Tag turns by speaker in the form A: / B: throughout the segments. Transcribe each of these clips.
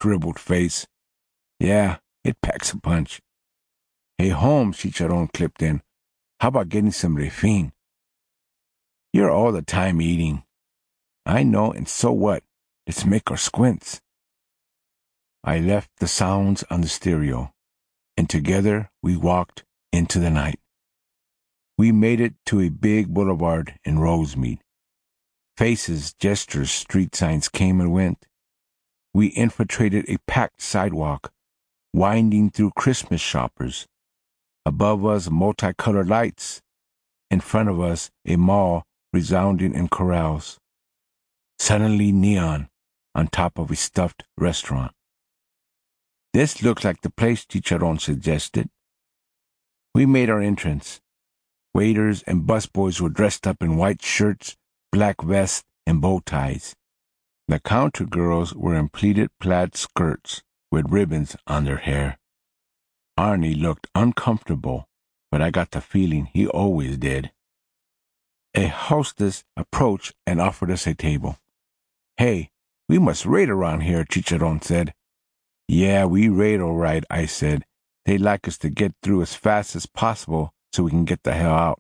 A: scribbled face. Yeah, it packs a punch. Hey, Holmes, Chicharron clipped in. How about getting some refin? You're all the time eating. I know, and so what? Let's make our squints. I left the sounds on the stereo, and together we walked into the night. We made it to a big boulevard in Rosemead. Faces, gestures, street signs came and went. We infiltrated a packed sidewalk, winding through Christmas shoppers. Above us, multicolored lights. In front of us, a mall resounding in chorales. Suddenly neon on top of a stuffed restaurant. This looks like the place, Chicharron suggested. We made our entrance. Waiters and busboys were dressed up in white shirts, black vests, and bow ties. The counter girls were in pleated plaid skirts with ribbons on their hair. Arnie looked uncomfortable, but I got the feeling he always did. A hostess approached and offered us a table. Hey, we must raid around here, Chicharron said. Yeah, we raid all right, I said. They'd like us to get through as fast as possible so we can get the hell out.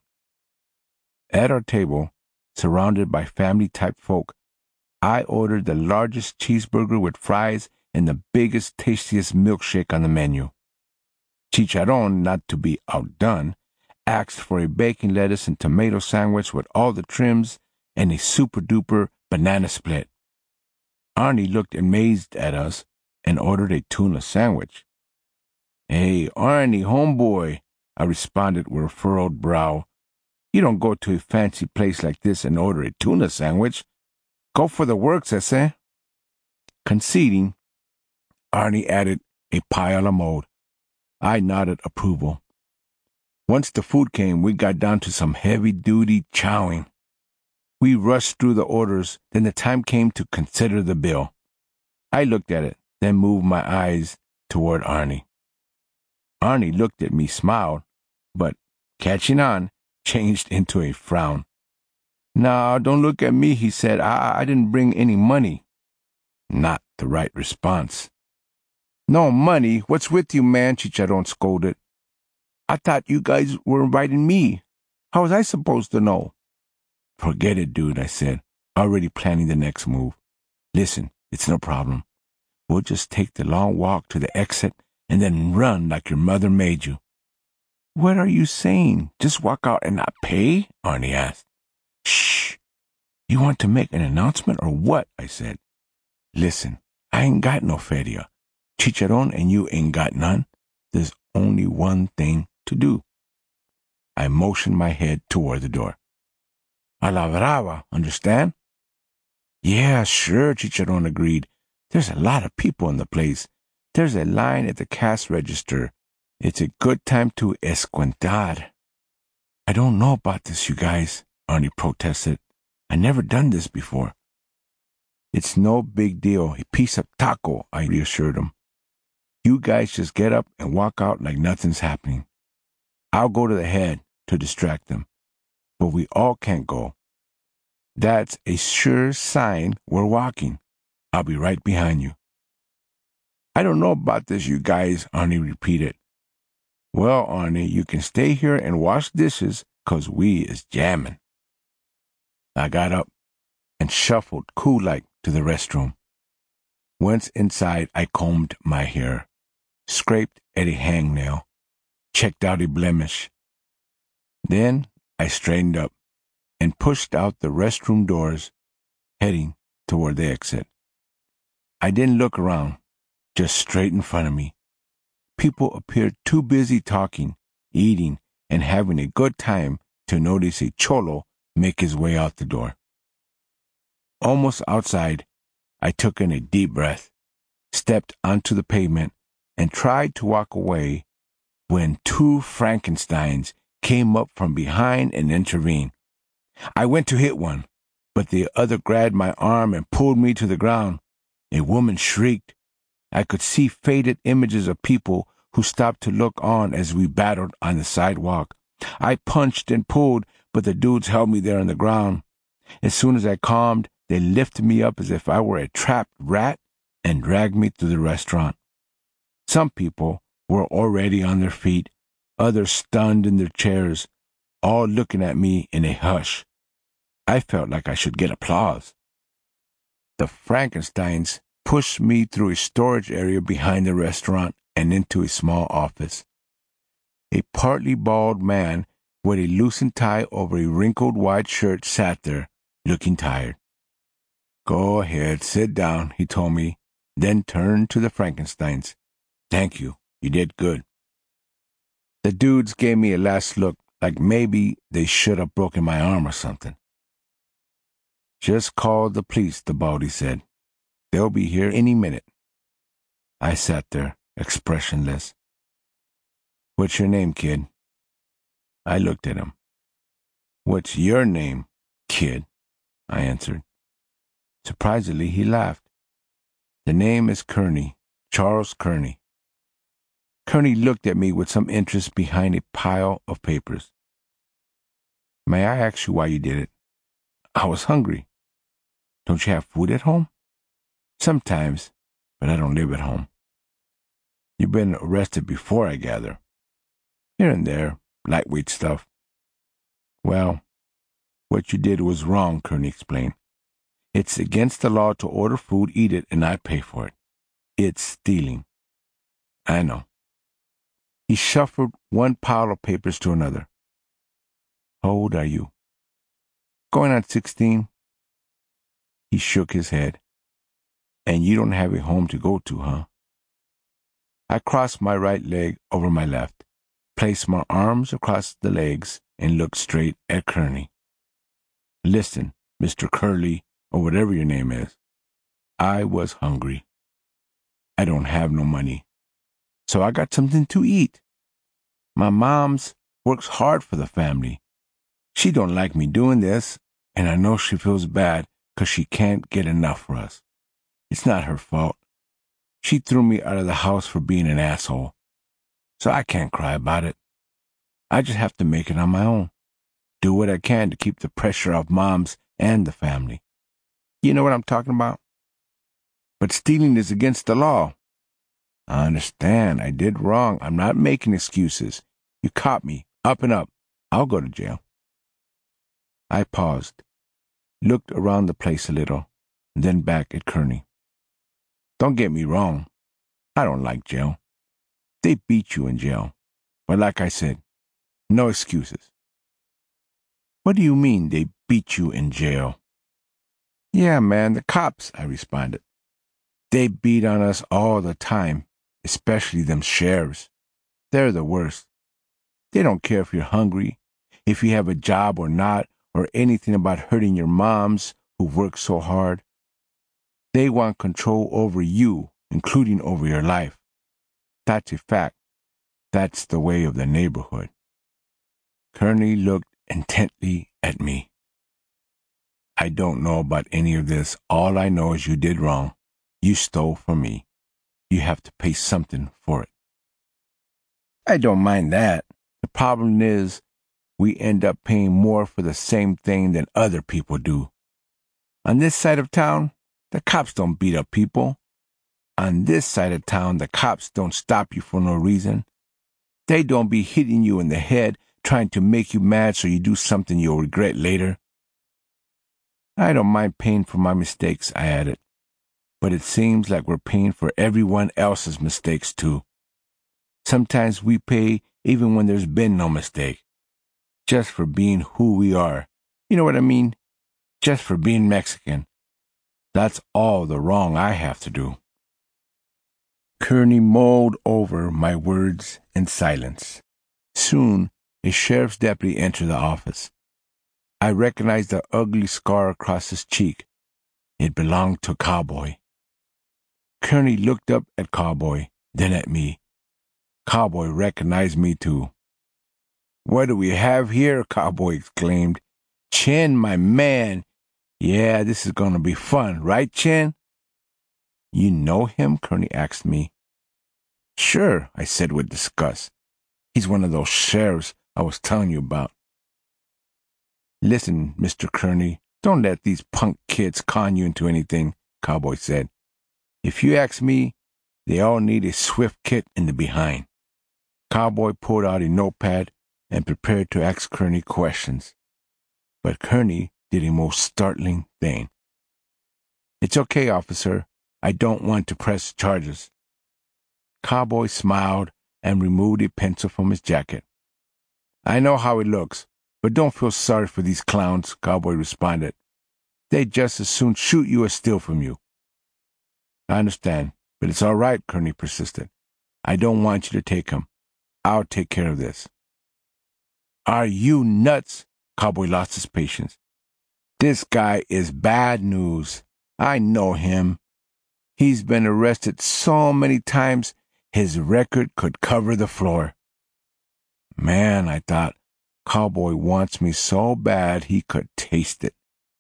A: At our table, surrounded by family-type folk, I ordered the largest cheeseburger with fries and the biggest, tastiest milkshake on the menu. Chicharron, not to be outdone, asked for a bacon, lettuce, and tomato sandwich with all the trims and a super-duper banana split. Arnie looked amazed at us and ordered a tuna sandwich. Hey, Arnie, homeboy, I responded with a furrowed brow. You don't go to a fancy place like this and order a tuna sandwich. Go for the works, eh? Conceding, Arnie added a pie a la mode. I nodded approval. Once the food came, we got down to some heavy-duty chowing. We rushed through the orders, then the time came to consider the bill. I looked at it, then moved my eyes toward Arnie. Arnie looked at me, smiled, but, catching on, changed into a frown. "Now, don't look at me," he said. I didn't bring any money. Not the right response. "No money? What's with you, man?" Chicharron scolded. "I thought you guys were inviting me. How was I supposed to know?" "Forget it, dude," I said, already planning the next move. "Listen, it's no problem. We'll just take the long walk to the exit and then run like your mother made you." "What are you saying? Just walk out and not pay?" Arnie asked. "Shh! You want to make an announcement or what?" I said. "Listen, I ain't got no feria. Chicharron and you ain't got none. There's only one thing to do." I motioned my head toward the door. "A la brava, understand?" "Yeah, sure," Chicharron agreed. "There's a lot of people in the place. There's a line at the cash register. It's a good time to escuentar." "I don't know about this, you guys," Arnie protested. "I never done this before." "It's no big deal. A piece of taco," I reassured him. "You guys just get up and walk out like nothing's happening. I'll go to the head to distract them. But we all can't go. That's a sure sign we're walking. I'll be right behind you." "I don't know about this, you guys," Arnie repeated. "Well, Arnie, you can stay here and wash dishes, 'cause we is jamming." I got up and shuffled cool-like to the restroom. Once inside, I combed my hair, scraped at a hangnail, checked out a blemish. Then I straightened up and pushed out the restroom doors, heading toward the exit. I didn't look around, just straight in front of me. People appeared too busy talking, eating, and having a good time to notice a cholo make his way out the door. Almost outside, I took in a deep breath, stepped onto the pavement, and tried to walk away when two Frankensteins came up from behind and intervened. I went to hit one, but the other grabbed my arm and pulled me to the ground. A woman shrieked. I could see faded images of people who stopped to look on as we battled on the sidewalk. I punched and pulled, but the dudes held me there on the ground. As soon as I calmed, they lifted me up as if I were a trapped rat and dragged me to the restaurant. Some people were already on their feet, others stunned in their chairs, all looking at me in a hush. I felt like I should get applause. The Frankensteins pushed me through a storage area behind the restaurant and into a small office. A partly bald man with a loosened tie over a wrinkled white shirt sat there, looking tired. "Go ahead, sit down," he told me, then turned to the Frankensteins. "Thank you. You did good." The dudes gave me a last look, like maybe they should have broken my arm or something. "Just call the police," the baldy said. "They'll be here any minute." I sat there, expressionless. "What's your name, kid?" I looked at him. "What's your name, kid?" I answered. Surprisingly, he laughed. "The name is Kearney, Charles Kearney." Kearney looked at me with some interest behind a pile of papers. "May I ask you why you did it?" "I was hungry." "Don't you have food at home?" "Sometimes, but I don't live at home." "You've been arrested before, I gather." "Here and there, lightweight stuff." "Well, what you did was wrong," Kearney explained. "It's against the law to order food, eat it, and not pay for it. It's stealing." "I know." He shuffled one pile of papers to another. "How old are you?" "Going on 16. He shook his head. "And you don't have a home to go to, huh?" I crossed my right leg over my left, placed my arms across the legs, and looked straight at Kearney. "Listen, Mr. Curly, or whatever your name is. I was hungry. I don't have no money, so I got something to eat. My mom's works hard for the family. She don't like me doing this, and I know she feels bad 'cause she can't get enough for us. It's not her fault. She threw me out of the house for being an asshole, so I can't cry about it. I just have to make it on my own. Do what I can to keep the pressure off Mom's and the family. You know what I'm talking about? But stealing is against the law." "I understand. I did wrong. I'm not making excuses. You caught me, up and up. I'll go to jail." I paused, looked around the place a little, and then back at Kearney. "Don't get me wrong. I don't like jail. They beat you in jail. But like I said, no excuses." "What do you mean they beat you in jail?" "Yeah, man, the cops," I responded. "They beat on us all the time, especially them sheriffs. They're the worst. They don't care if you're hungry, if you have a job or not, or anything about hurting your moms who work so hard. They want control over you, including over your life. That's a fact. That's the way of the neighborhood." Kearney looked intently at me. "I don't know about any of this. All I know is you did wrong. You stole from me. You have to pay something for it." "I don't mind that. The problem is we end up paying more for the same thing than other people do. On this side of town, the cops don't beat up people. On this side of town, the cops don't stop you for no reason. They don't be hitting you in the head, trying to make you mad so you do something you'll regret later." "I don't mind paying for my mistakes," I added. "But it seems like we're paying for everyone else's mistakes, too. Sometimes we pay even when there's been no mistake. Just for being who we are. You know what I mean? Just for being Mexican. That's all the wrong I have to do." Kearney mulled over my words in silence. Soon, a sheriff's deputy entered the office. I recognized the ugly scar across his cheek. It belonged to Cowboy. Kearney looked up at Cowboy, then at me. Cowboy recognized me too. "What do we have here?" Cowboy exclaimed. "Chin, my man. Yeah, this is going to be fun, right, Chin?" "You know him?" Kearney asked me. "Sure," I said with disgust. "He's one of those sheriffs I was telling you about." "Listen, Mr. Kearney, don't let these punk kids con you into anything," Cowboy said. If you ask me, they all need a swift kick in the behind. Cowboy pulled out a notepad and prepared to ask Kearney questions. But Kearney did a most startling thing. It's okay, officer. I don't want to press charges. Cowboy smiled and removed a pencil from his jacket. I know how it looks, but don't feel sorry for these clowns, Cowboy responded. They'd just as soon shoot you as steal from you. I understand, but it's all right, Kearney persisted. I don't want you to take him. I'll take care of this. Are you nuts? Cowboy lost his patience. This guy is bad news. I know him. He's been arrested so many times, his record could cover the floor. Man, I thought, Cowboy wants me so bad he could taste it.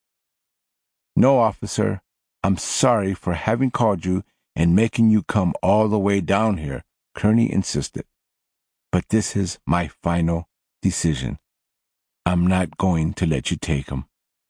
A: No, officer, I'm sorry for having called you and making you come all the way down here, Kearney insisted. But this is my final decision. I'm not going to let you take him.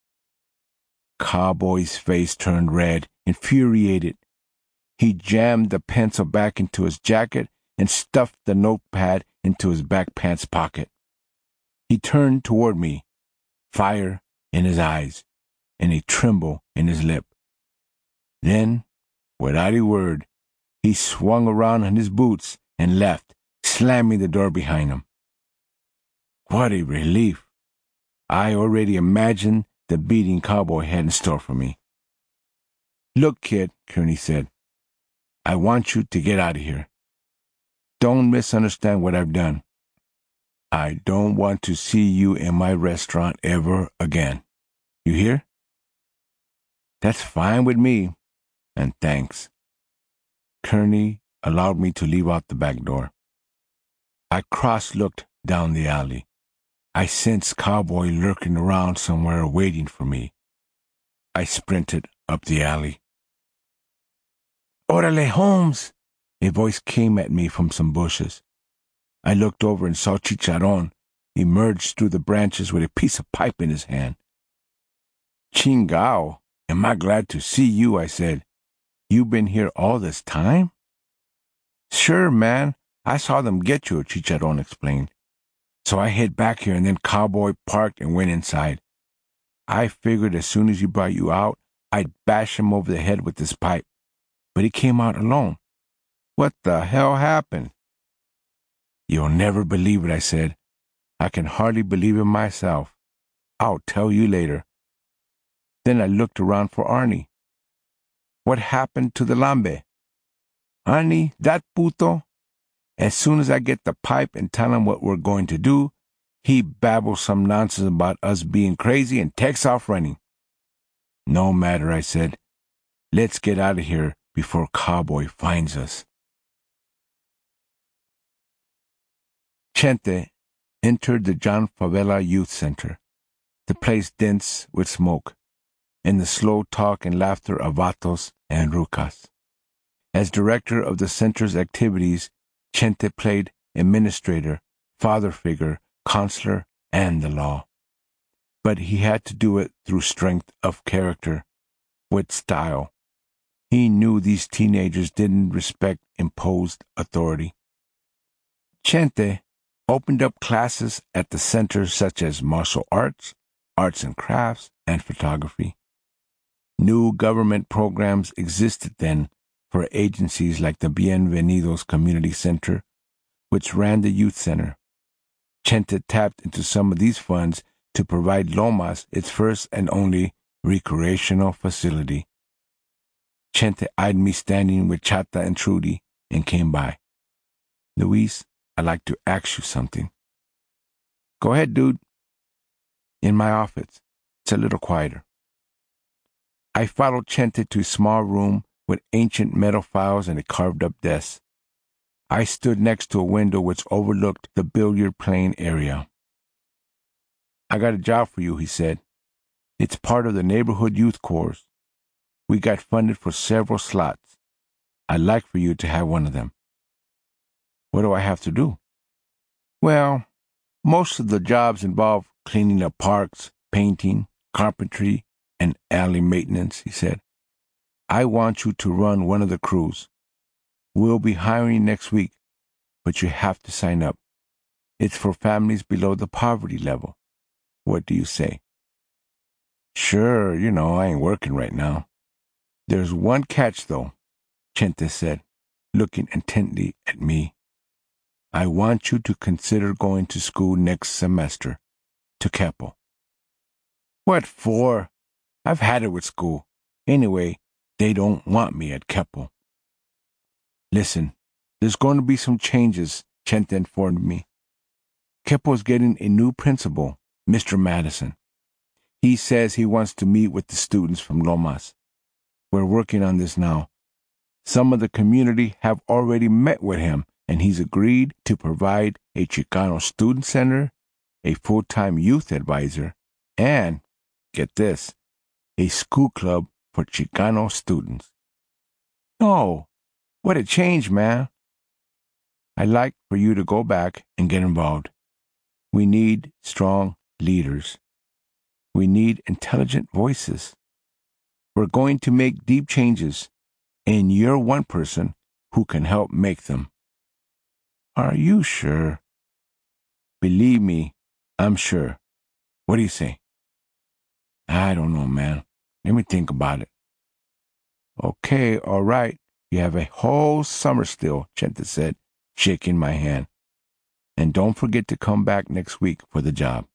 A: Cowboy's face turned red, infuriated. He jammed the pencil back into his jacket and stuffed the notepad into his back pants pocket. He turned toward me, fire in his eyes and a tremble in his lip. Then, without a word, he swung around on his boots and left, slamming the door behind him. What a relief! I already imagined the beating Cowboy had in store for me. Look, kid, Kearney said, I want you to get out of here. Don't misunderstand what I've done. I don't want to see you in my restaurant ever again. You hear? That's fine with me, and thanks. Kearney allowed me to leave out the back door. I cross-looked down the alley. I sensed Cowboy lurking around somewhere waiting for me. I sprinted up the alley. Orale, Holmes! A voice came at me from some bushes. I looked over and saw Chicharron emerge through the branches with a piece of pipe in his hand. Chingao, am I glad to see you, I said. You been here all this time? Sure, man. I saw them get you, Chicharron explained. So I hid back here and then Cowboy parked and went inside. I figured as soon as he brought you out, I'd bash him over the head with this pipe. But he came out alone. What the hell happened? You'll never believe it, I said. I can hardly believe it myself. I'll tell you later. Then I looked around for Arnie. What happened to the lambe? Arnie, that puto? As soon as I get the pipe and tell him what we're going to do, he babbles some nonsense about us being crazy and takes off running. No matter, I said. Let's get out of here before Cowboy finds us. Chente entered the John Favela Youth Center, the place dense with smoke, and the slow talk and laughter of vatos and rucas. As director of the center's activities, Chente played administrator, father figure, counselor, and the law. But he had to do it through strength of character, with style. He knew these teenagers didn't respect imposed authority. Chente opened up classes at the center such as martial arts, arts and crafts, and photography. New government programs existed then for agencies like the Bienvenidos Community Center, which ran the youth center. Chente tapped into some of these funds to provide Lomas its first and only recreational facility. Chente eyed me standing with Chata and Trudy and came by. Luis, I'd like to ask you something. Go ahead, dude. In my office. It's a little quieter. I followed Chente to a small room with ancient metal files and a carved-up desk. I stood next to a window which overlooked the billiard playing area. I got a job for you, he said. It's part of the neighborhood youth course. We got funded for several slots. I'd like for you to have one of them. What do I have to do? Well, most of the jobs involve cleaning up parks, painting, carpentry, and alley maintenance, he said. I want you to run one of the crews. We'll be hiring next week, but you have to sign up. It's for families below the poverty level. What do you say? Sure, I ain't working right now. There's one catch, though, Chente said, looking intently at me. I want you to consider going to school next semester, to Keppel. What for? I've had it with school. Anyway, they don't want me at Keppel. Listen, there's going to be some changes, Chente informed me. Keppel's getting a new principal, Mr. Madison. He says he wants to meet with the students from Lomas. We're working on this now. Some of the community have already met with him, and he's agreed to provide a Chicano student center, a full-time youth advisor, and, get this, a school club for Chicano students. Oh, what a change, man. I'd like for you to go back and get involved. We need strong leaders. We need intelligent voices. We're going to make deep changes, and you're one person who can help make them. Are you sure? Believe me, I'm sure. What do you say? I don't know, man. Let me think about it. Okay, all right. You have a whole summer still, Chente said, shaking my hand. And don't forget to come back next week for the job.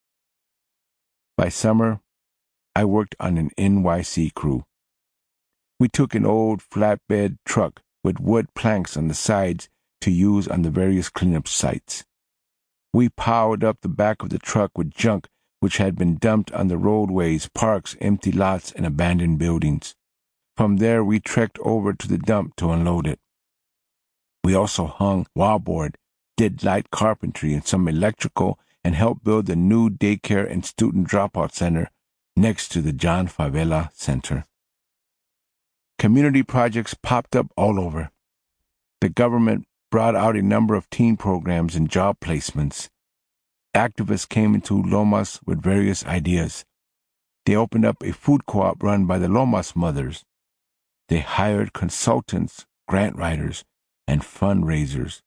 A: By summer, I worked on an NYC crew. We took an old flatbed truck with wood planks on the sides to use on the various cleanup sites. We piled up the back of the truck with junk which had been dumped on the roadways, parks, empty lots, and abandoned buildings. From there, we trekked over to the dump to unload it. We also hung wallboard, did light carpentry and some electrical, and helped build the new daycare and student dropout center next to the John Favela Center. Community projects popped up all over. The government brought out a number of teen programs and job placements. Activists came into Lomas with various ideas. They opened up a food co-op run by the Lomas mothers. They hired consultants, grant writers, and fundraisers.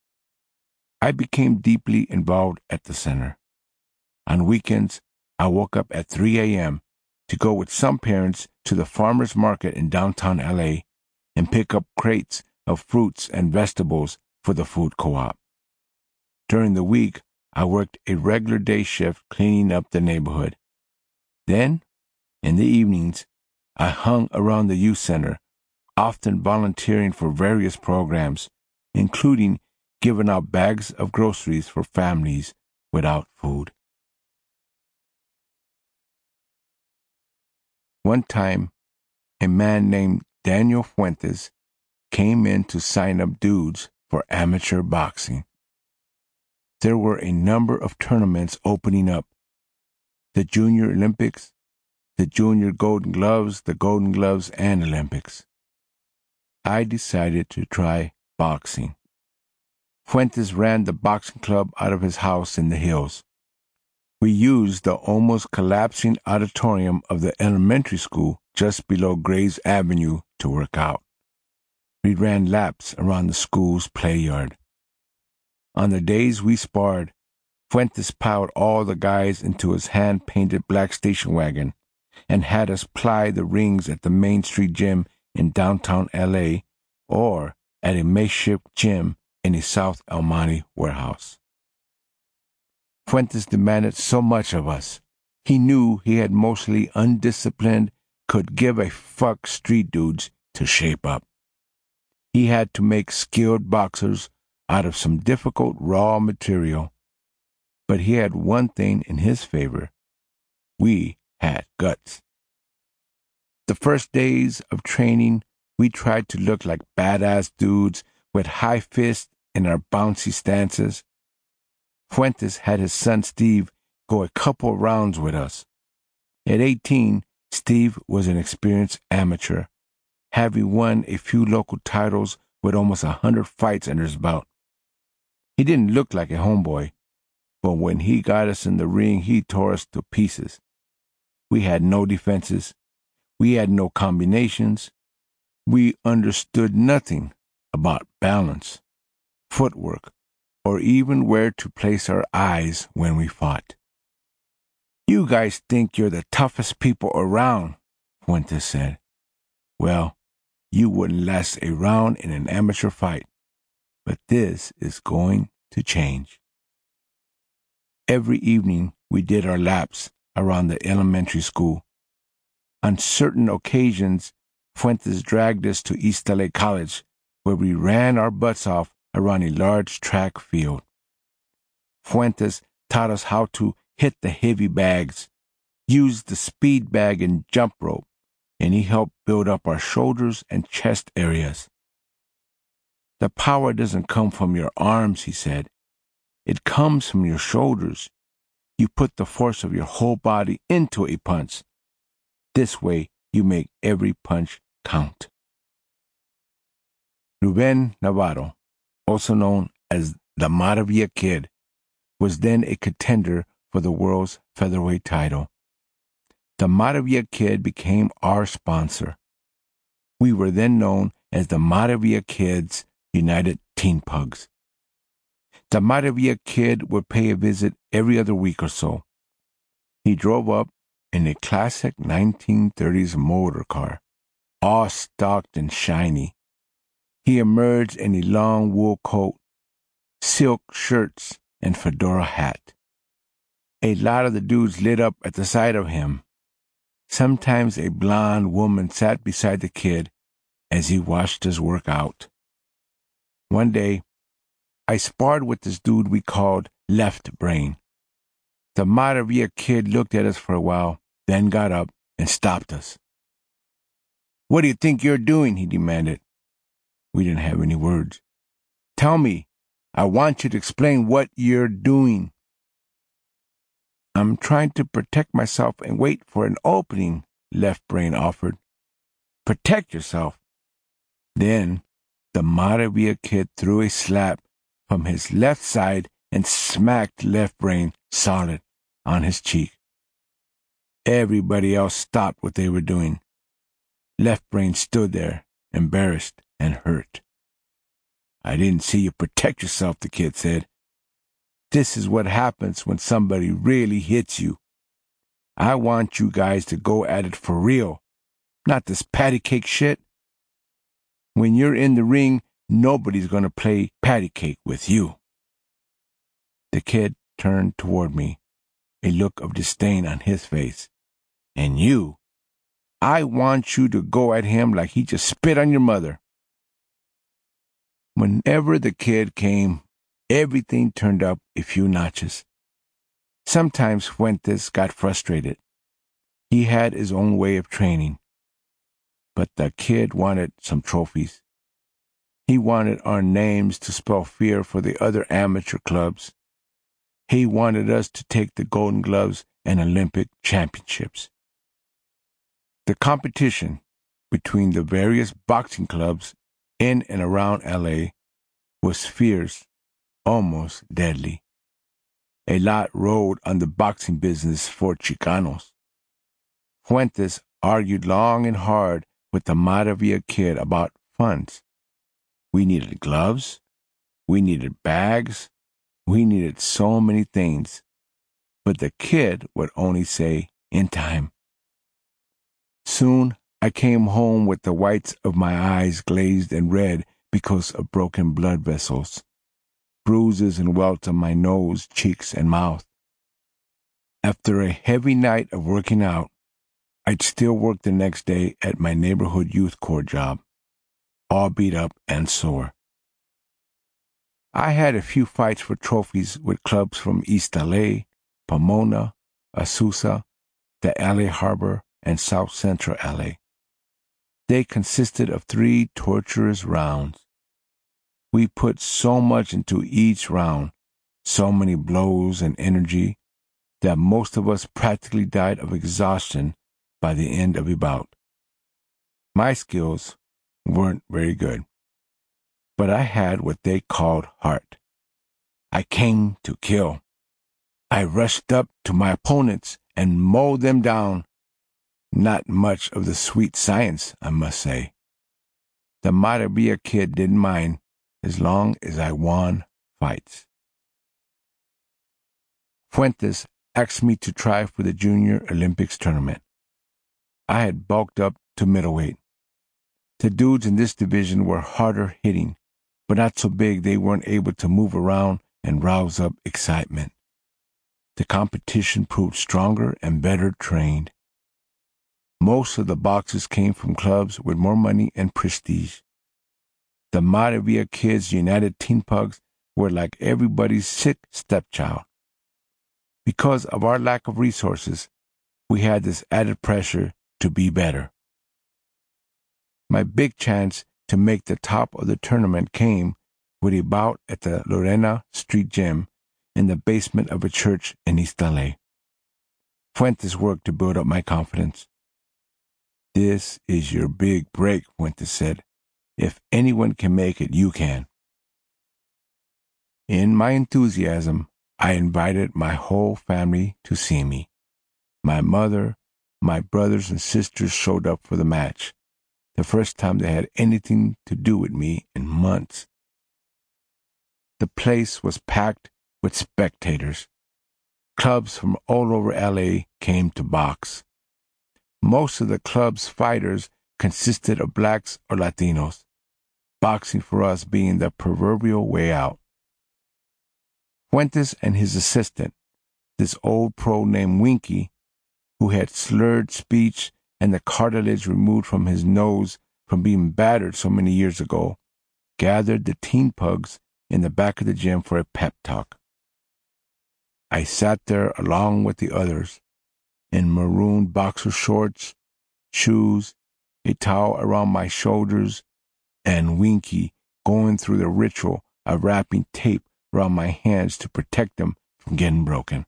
A: I became deeply involved at the center. On weekends, I woke up at 3 a.m. to go with some parents to the farmers market in downtown L.A. and pick up crates of fruits and vegetables for the food co-op. During the week, I worked a regular day shift cleaning up the neighborhood. Then, in the evenings, I hung around the youth center, often volunteering for various programs, including giving out bags of groceries for families without food. One time, a man named Daniel Fuentes came in to sign up dudes for amateur boxing. There were a number of tournaments opening up. The Junior Olympics, the Junior Golden Gloves, the Golden Gloves, and Olympics. I decided to try boxing. Fuentes ran the boxing club out of his house in the hills. We used the almost collapsing auditorium of the elementary school just below Graves Avenue to work out. We ran laps around the school's play yard. On the days we sparred, Fuentes piled all the guys into his hand-painted black station wagon and had us ply the rings at the Main Street gym in downtown L.A. or at a makeshift gym in a South El Monte warehouse. Fuentes demanded so much of us. He knew he had mostly undisciplined, could give a fuck street dudes to shape up. He had to make skilled boxers out of some difficult raw material. But he had one thing in his favor. We had guts. The first days of training, we tried to look like badass dudes with high fists in our bouncy stances. Fuentes had his son Steve go a couple rounds with us. At 18, Steve was an experienced amateur, having won a few local titles with almost 100 fights under his belt. He didn't look like a homeboy, but when he got us in the ring, he tore us to pieces. We had no defenses. We had no combinations. We understood nothing about balance, footwork, or even where to place our eyes when we fought. You guys think you're the toughest people around, Fuentes said. Well, you wouldn't last a round in an amateur fight, but this is going to change. Every evening we did our laps around the elementary school. On certain occasions, Fuentes dragged us to East LA College, where we ran our butts off around a large track field. Fuentes taught us how to hit the heavy bags, use the speed bag and jump rope, and he helped build up our shoulders and chest areas. The power doesn't come from your arms, he said. It comes from your shoulders. You put the force of your whole body into a punch. This way, you make every punch count. Ruben Navarro, also known as the Maravilla Kid, was then a contender for the world's featherweight title. The Maravilla Kid became our sponsor. We were then known as the Maravilla Kids United Teen Pugs. The Maravilla Kid would pay a visit every other week or so. He drove up in a classic 1930s motor car, all stocked and shiny. He emerged in a long wool coat, silk shirts, and fedora hat. A lot of the dudes lit up at the sight of him. Sometimes a blonde woman sat beside the kid as he watched us work out. One day, I sparred with this dude we called Left Brain. The Maravilla Kid looked at us for a while, then got up and stopped us. "What do you think you're doing?" he demanded. We didn't have any words. "Tell me. I want you to explain what you're doing." "I'm trying to protect myself and wait for an opening," Left Brain offered. "Protect yourself?" Then the Maravilla Kid threw a slap from his left side and smacked Left Brain solid on his cheek. Everybody else stopped what they were doing. Left Brain stood there, embarrassed and hurt. "I didn't see you protect yourself," the kid said. "This is what happens when somebody really hits you. I want you guys to go at it for real, not this patty cake shit. When you're in the ring, nobody's going to play patty cake with you." The kid turned toward me, a look of disdain on his face. "And you? I want you to go at him like he just spit on your mother." Whenever the kid came, everything turned up a few notches. Sometimes Fuentes got frustrated. He had his own way of training. But the kid wanted some trophies. He wanted our names to spell fear for the other amateur clubs. He wanted us to take the Golden Gloves and Olympic championships. The competition between the various boxing clubs in and around LA was fierce, almost deadly. A lot rode on the boxing business for Chicanos. Fuentes argued long and hard with the Maravilla Kid about funds. We needed gloves. We needed bags. We needed so many things. But the kid would only say, "In time." Soon I came home with the whites of my eyes glazed and red because of broken blood vessels, bruises and welts on my nose, cheeks, and mouth. After a heavy night of working out, I'd still work the next day at my neighborhood youth corps job, all beat up and sore. I had a few fights for trophies with clubs from East LA, Pomona, Azusa, the LA Harbor, and South Central LA. They consisted of 3 torturous rounds. We put so much into each round, so many blows and energy, that most of us practically died of exhaustion by the end of a bout. My skills weren't very good, but I had what they called heart. I came to kill. I rushed up to my opponents and mowed them down. Not much of the sweet science, I must say. The Maravilla kid didn't mind as long as I won fights. Fuentes asked me to try for the Junior Olympics tournament. I had bulked up to middleweight. The dudes in this division were harder hitting, but not so big they weren't able to move around and rouse up excitement. The competition proved stronger and better trained. Most of the boxers came from clubs with more money and prestige. The Maravilla Kids United Teen Pugs were like everybody's sick stepchild. Because of our lack of resources, we had this added pressure to be better. My big chance to make the top of the tournament came with a bout at the Lorena Street Gym in the basement of a church in East LA. Fuentes worked to build up my confidence. "This is your big break," Fuentes said. "If anyone can make it, you can." In my enthusiasm, I invited my whole family to see me. My mother, my brothers and sisters showed up for the match, the first time they had anything to do with me in months. The place was packed with spectators. Clubs from all over LA came to box. Most of the club's fighters consisted of blacks or Latinos, boxing for us being the proverbial way out. Fuentes and his assistant, this old pro named Winky, who had slurred speech and the cartilage removed from his nose from being battered so many years ago, gathered the teen pugs in the back of the gym for a pep talk. I sat there along with the others, in maroon boxer shorts, shoes, a towel around my shoulders, and Winky going through the ritual of wrapping tape around my hands to protect them from getting broken.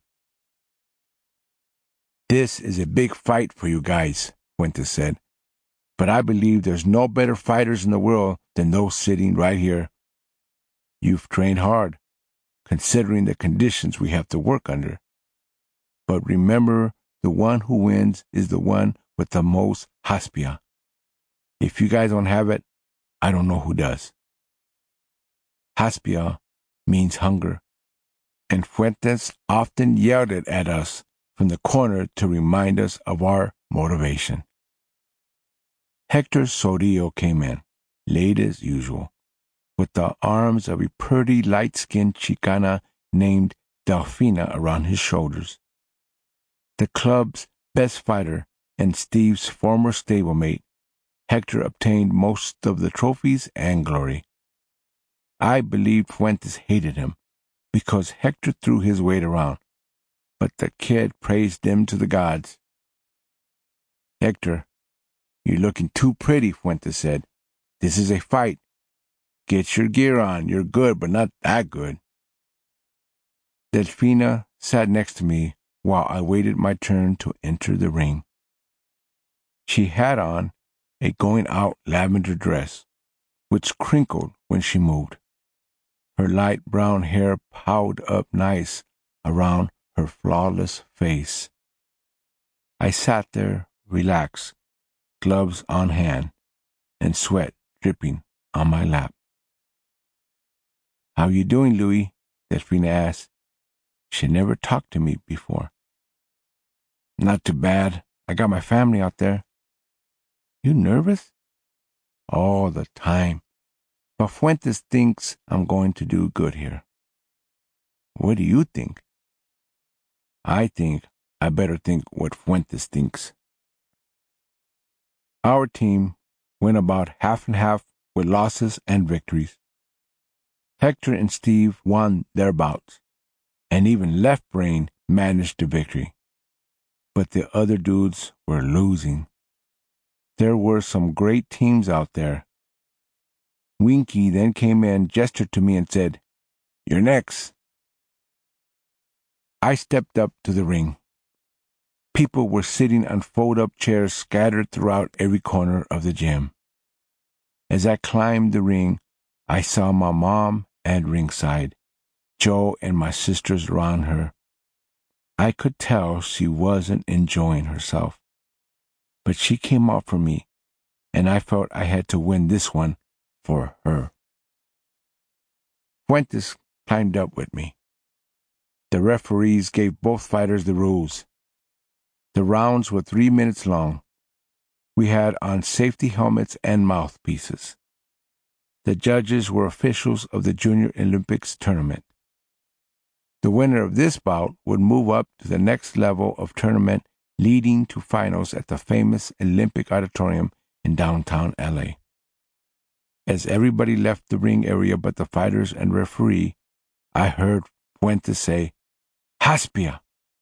A: "This is a big fight for you guys," Fuentes said, "but I believe there's no better fighters in the world than those sitting right here. You've trained hard, considering the conditions we have to work under. But remember, the one who wins is the one with the most haspia. If you guys don't have it, I don't know who does." Haspia means hunger, and Fuentes often yelled it at us from the corner to remind us of our motivation. Hector Sorillo came in, late as usual, with the arms of a pretty light-skinned Chicana named Delfina around his shoulders. The club's best fighter and Steve's former stablemate, Hector obtained most of the trophies and glory. I believed Fuentes hated him because Hector threw his weight around, but the kid praised him to the gods. "Hector, you're looking too pretty," Fuentes said. "This is a fight. Get your gear on. You're good, but not that good." Delfina sat next to me while I waited my turn to enter the ring. She had on a going-out lavender dress, which crinkled when she moved. Her light brown hair piled up nice around her flawless face. I sat there, relaxed, gloves on hand, and sweat dripping on my lap. "How you doing, Louis?" Delfina asked. She never talked to me before. "Not too bad. I got my family out there." "You nervous?" "All the time. But Fuentes thinks I'm going to do good here." "What do you think?" "I think I better think what Fuentes thinks." Our team went about half and half with losses and victories. Hector and Steve won their bouts, and even Left Brain managed the victory. But the other dudes were losing. There were some great teams out there. Winky then came in, gestured to me, and said, "You're next." I stepped up to the ring. People were sitting on fold-up chairs scattered throughout every corner of the gym. As I climbed the ring, I saw my mom at ringside, Joe and my sisters around her. I could tell she wasn't enjoying herself. but she came out for me, and I felt I had to win this one for her. Fuentes climbed up with me. The referees gave both fighters the rules. The rounds were 3 minutes long. We had on safety helmets and mouthpieces. The judges were officials of the Junior Olympics tournament. The winner of this bout would move up to the next level of tournament, leading to finals at the famous Olympic Auditorium in downtown LA. As everybody left the ring area but the fighters and referee, I heard Fuentes say, "Haspia."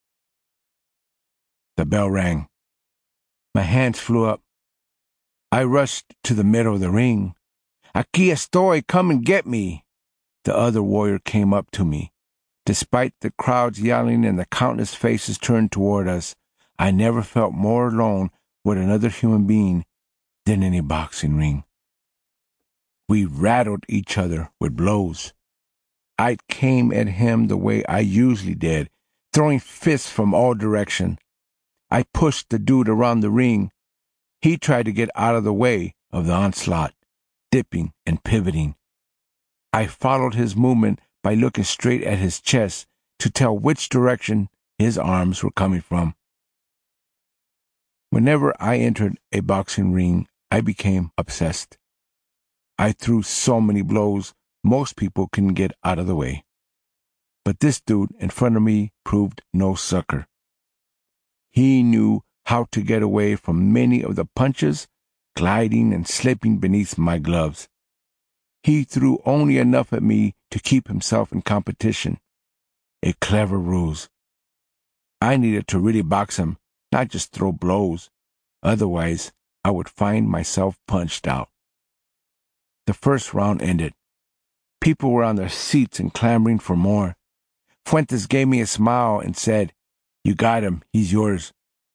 A: The bell rang. My hands flew up. I rushed to the middle of the ring. "Aquí estoy, come and get me." The other warrior came up to me. Despite the crowds yelling and the countless faces turned toward us, I never felt more alone with another human being than in a boxing ring. We rattled each other with blows. I came at him the way I usually did, throwing fists from all directions. I pushed the dude around the ring. He tried to get out of the way of the onslaught, dipping and pivoting. I followed his movement by looking straight at his chest to tell which direction his arms were coming from. Whenever I entered a boxing ring, I became obsessed. I threw so many blows, most people couldn't get out of the way. But this dude in front of me proved no sucker. He knew how to get away from many of the punches, gliding and slipping beneath my gloves. He threw only enough at me to keep himself in competition. A clever ruse. I needed to really box him, not just throw blows. Otherwise, I would find myself punched out. The first round ended. People were on their seats and clamoring for more. Fuentes gave me a smile and said, "You got him, he's yours."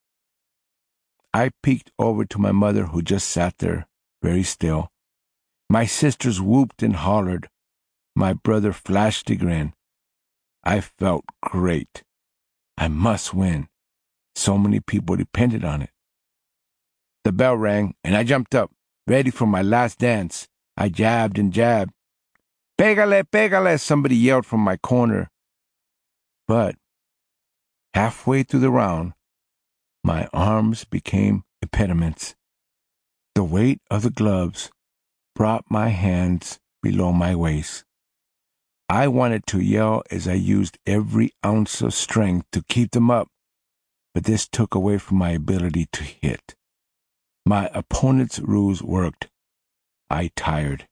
A: I peeked over to my mother, who just sat there, very still. My sisters whooped and hollered. My brother flashed a grin. I felt great. I must win. So many people depended on it. The bell rang, and I jumped up, ready for my last dance. I jabbed and jabbed. "Pégale, pégale," somebody yelled from my corner. But halfway through the round, my arms became impediments. The weight of the gloves brought my hands below my waist. I wanted to yell as I used every ounce of strength to keep them up, but this took away from my ability to hit. My opponent's ruse worked. I tired.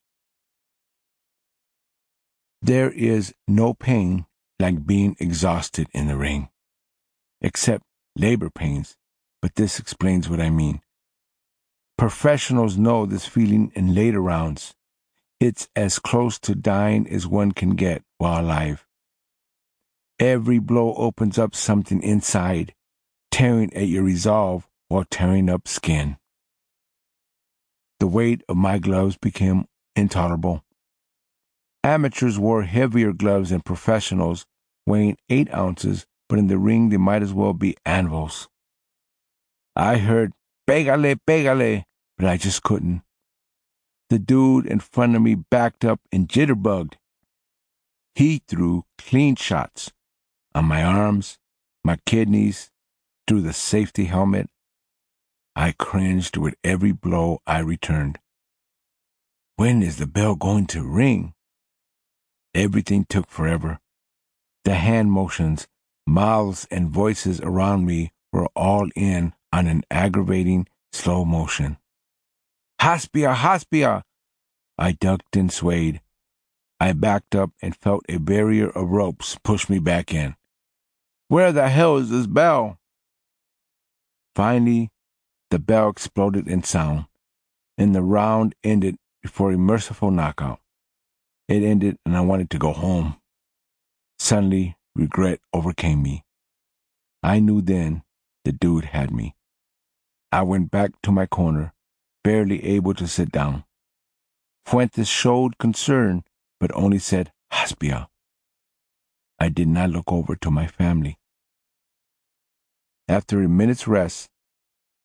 A: There is no pain like being exhausted in the ring, except labor pains, but this explains what I mean. Professionals know this feeling in later rounds. It's as close to dying as one can get while alive. Every blow opens up something inside, tearing at your resolve while tearing up skin. The weight of my gloves became intolerable. Amateurs wore heavier gloves than professionals, weighing 8 ounces, but in the ring they might as well be anvils. I heard, "Pégale, pégale," but I just couldn't. The dude in front of me backed up and jitterbugged. He threw clean shots on my arms, my kidneys, through the safety helmet. I cringed with every blow I returned. When is the bell going to ring? Everything took forever. The hand motions, mouths, and voices around me were all in on an aggravating slow motion. "Haspia, Haspia!" I ducked and swayed. I backed up and felt a barrier of ropes push me back in. Where the hell is this bell? Finally, the bell exploded in sound, and the round ended before a merciful knockout. It ended, and I wanted to go home. Suddenly, regret overcame me. I knew then the dude had me. I went back to my corner, barely able to sit down. Fuentes showed concern, but only said, "Haspia." I did not look over to my family. After a minute's rest,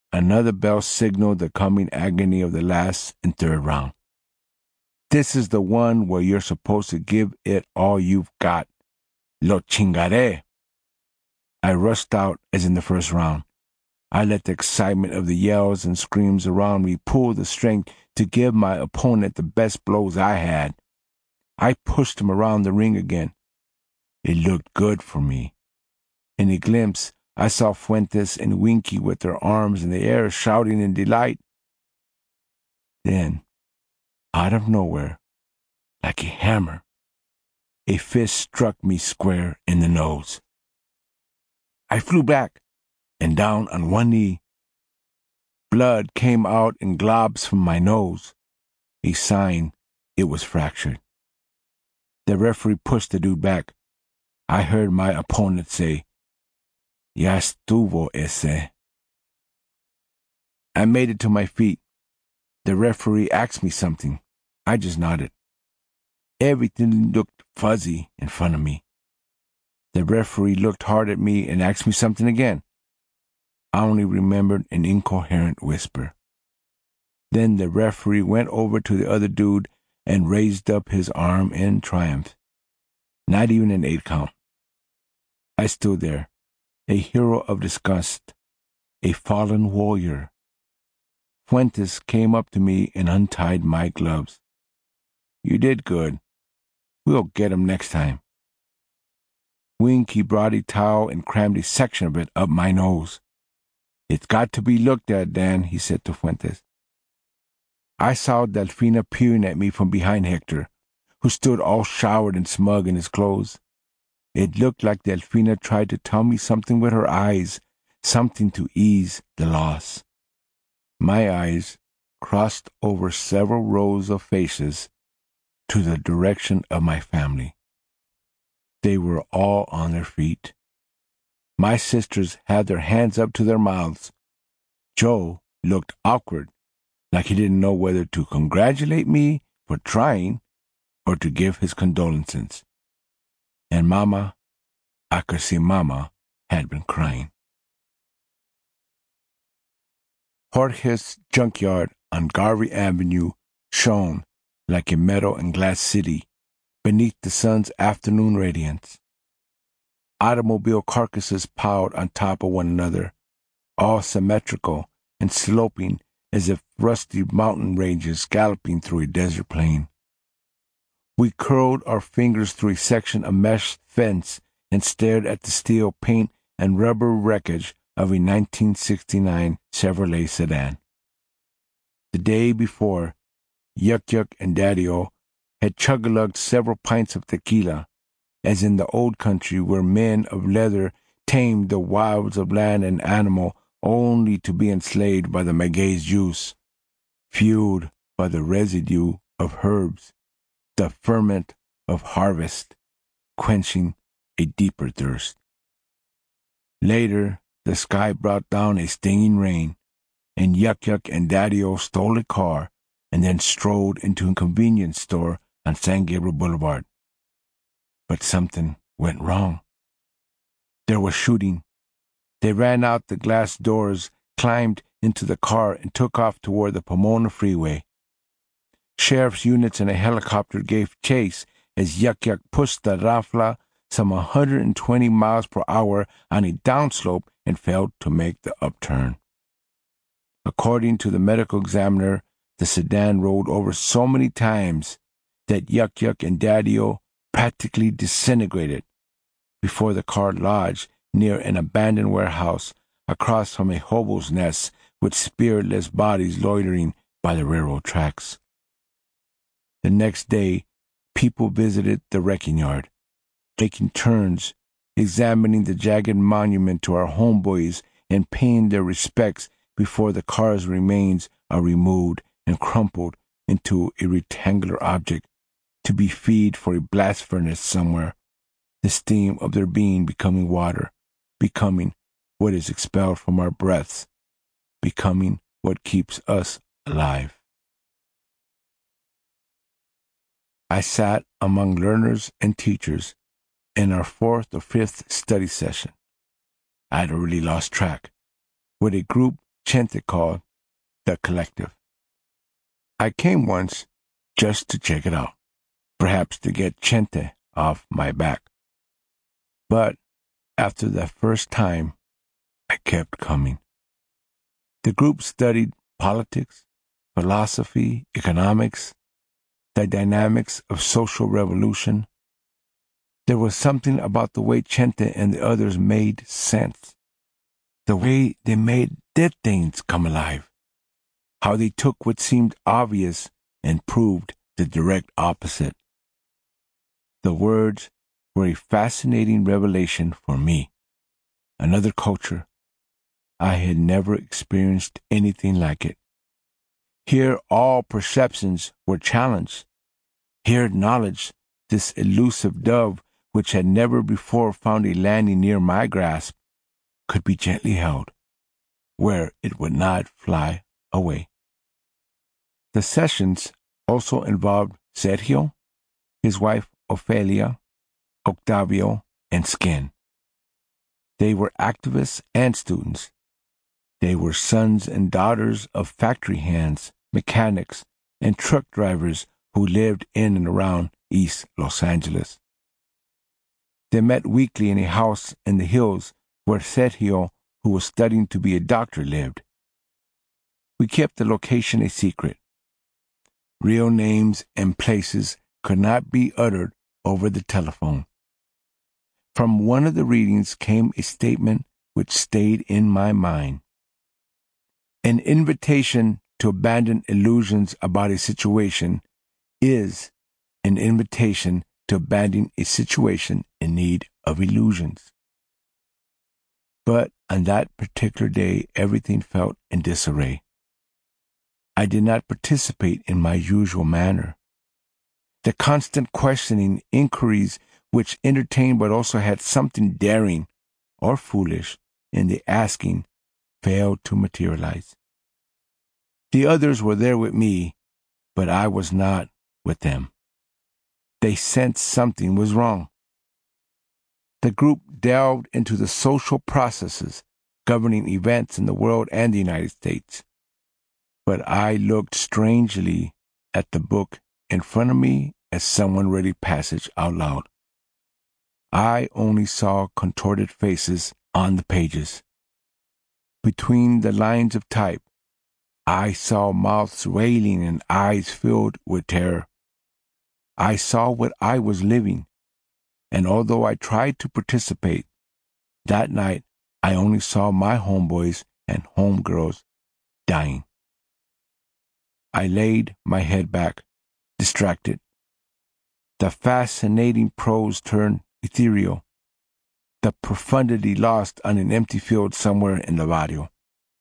A: another bell signaled the coming agony of the last and third round. This is the one where you're supposed to give it all you've got. Lo chingaré. I rushed out as in the first round. I let the excitement of the yells and screams around me pull the strength to give my opponent the best blows I had. I pushed him around the ring again. It looked good for me. In a glimpse, I saw Fuentes and Winky with their arms in the air shouting in delight. Then, out of nowhere, like a hammer, a fist struck me square in the nose. I flew back and down on one knee. Blood came out in globs from my nose, a sign it was fractured. The referee pushed the dude back. I heard my opponent say, "Ya estuvo ese." I made it to my feet. The referee asked me something. I just nodded. Everything looked fuzzy in front of me. The referee looked hard at me and asked me something again. I only remembered an incoherent whisper. Then the referee went over to the other dude and raised up his arm in triumph. Not even an 8 count. I stood there, a hero of disgust, a fallen warrior. Fuentes came up to me and untied my gloves. "You did good. We'll get him next time." Winky brought a towel and crammed a section of it up my nose. "It's got to be looked at, Dan," he said to Fuentes. I saw Delfina peering at me from behind Hector, who stood all showered and smug in his clothes. It looked like Delfina tried to tell me something with her eyes, something to ease the loss. My eyes crossed over several rows of faces to the direction of my family. They were all on their feet. My sisters had their hands up to their mouths. Joe looked awkward, like he didn't know whether to congratulate me for trying or to give his condolences. And Mama, I could see Mama, had been crying. Jorge's junkyard on Garvey Avenue shone like a metal and glass city beneath the sun's afternoon radiance. Automobile carcasses piled on top of one another, all symmetrical and sloping as if rusty mountain ranges galloping through a desert plain. We curled our fingers through a section of mesh fence and stared at the steel paint and rubber wreckage of a 1969 Chevrolet sedan. The day before, Yuck Yuck and Daddy-O had chug-a-lugged several pints of tequila, as in the old country where men of leather tamed the wilds of land and animal only to be enslaved by the maguey's juice, fueled by the residue of herbs, the ferment of harvest, quenching a deeper thirst. Later, the sky brought down a stinging rain, and Yuck Yuck and Daddy-O stole a car and then strolled into a convenience store on San Gabriel Boulevard. But something went wrong. There was shooting. They ran out the glass doors, climbed into the car, and took off toward the Pomona Freeway. Sheriff's units and a helicopter gave chase as Yuck Yuck pushed the Rafla some 120 miles per hour on a downslope and failed to make the upturn. According to the medical examiner, the sedan rolled over so many times that Yuck Yuck and Daddy-O practically disintegrated before the car lodged near an abandoned warehouse across from a hobo's nest with spiritless bodies loitering by the railroad tracks. The next day, people visited the wrecking yard, taking turns examining the jagged monument to our homeboys and paying their respects before the car's remains are removed and crumpled into a rectangular object to be feed for a blast furnace somewhere, the steam of their being becoming water, becoming what is expelled from our breaths, becoming what keeps us alive. I sat among learners and teachers in our 4th or 5th study session. I had already lost track, with a group Chente called the Collective. I came once just to check it out, perhaps to get Chente off my back. But after that first time, I kept coming. The group studied politics, philosophy, economics, the dynamics of social revolution. There was something about the way Chente and the others made sense, the way they made dead things come alive, how they took what seemed obvious and proved the direct opposite. The words were a fascinating revelation for me. Another culture. I had never experienced anything like it. Here all perceptions were challenged. Here knowledge, this elusive dove which had never before found a landing near my grasp, could be gently held, where it would not fly away. The sessions also involved Sergio, his wife Ofelia, Octavio, and Skin. They were activists and students. They were sons and daughters of factory hands, mechanics, and truck drivers who lived in and around East Los Angeles. They met weekly in a house in the hills where Sergio, who was studying to be a doctor, lived. We kept the location a secret. Real names and places could not be uttered over the telephone. From one of the readings came a statement which stayed in my mind. An invitation to abandon illusions about a situation is an invitation to abandon a situation in need of illusions. But on that particular day, everything felt in disarray. I did not participate in my usual manner. The constant questioning, inquiries which entertained but also had something daring or foolish in the asking, failed to materialize. The others were there with me, but I was not with them. They sensed something was wrong. The group delved into the social processes governing events in the world and the United States. But I looked strangely at the book in front of me as someone read a passage out loud. I only saw contorted faces on the pages. Between the lines of type, I saw mouths wailing and eyes filled with terror. I saw what I was living, and although I tried to participate, that night I only saw my homeboys and homegirls dying. I laid my head back, distracted. The fascinating prose turned ethereal, the profundity lost on an empty field somewhere in the barrio.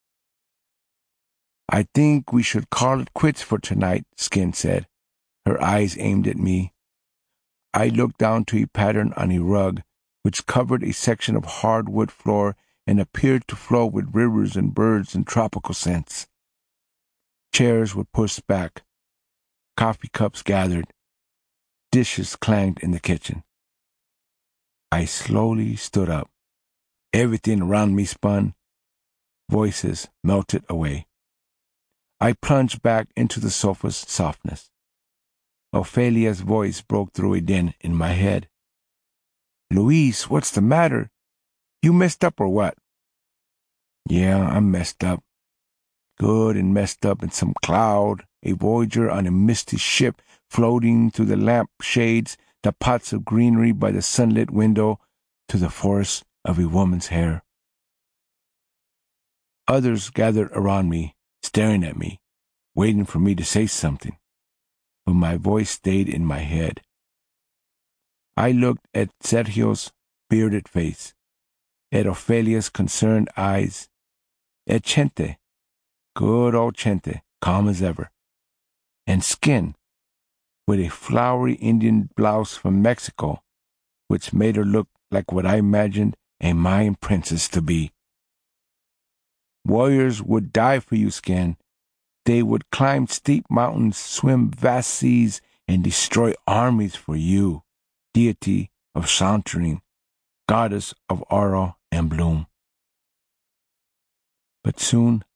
A: I think we should call it quits for tonight, Skin said, her eyes aimed at me. I looked down to a pattern on a rug which covered a section of hardwood floor and appeared to flow with rivers and birds and tropical scents. Chairs were pushed back. Coffee cups gathered. Dishes clanged in the kitchen. I slowly stood up. Everything around me spun. Voices melted away. I plunged back into the sofa's softness. Ophelia's voice broke through a din in my head. Luis, what's the matter? You messed up or what? Yeah, I'm messed up. Good and messed up in some cloud, a voyager on a misty ship floating through the lamp shades, the pots of greenery by the sunlit window, to the forest of a woman's hair. Others gathered around me, staring at me, waiting for me to say something, but my voice stayed in my head. I looked at Sergio's bearded face, at Ophelia's concerned eyes, at Chente, good old Chente, calm as ever, and Skin, with a flowery Indian blouse from Mexico, which made her look like what I imagined a Mayan princess to be. Warriors would die for you, Skin. They would climb steep mountains, swim vast seas, and destroy armies for you, deity of Santorin, goddess of Oro and bloom. But soon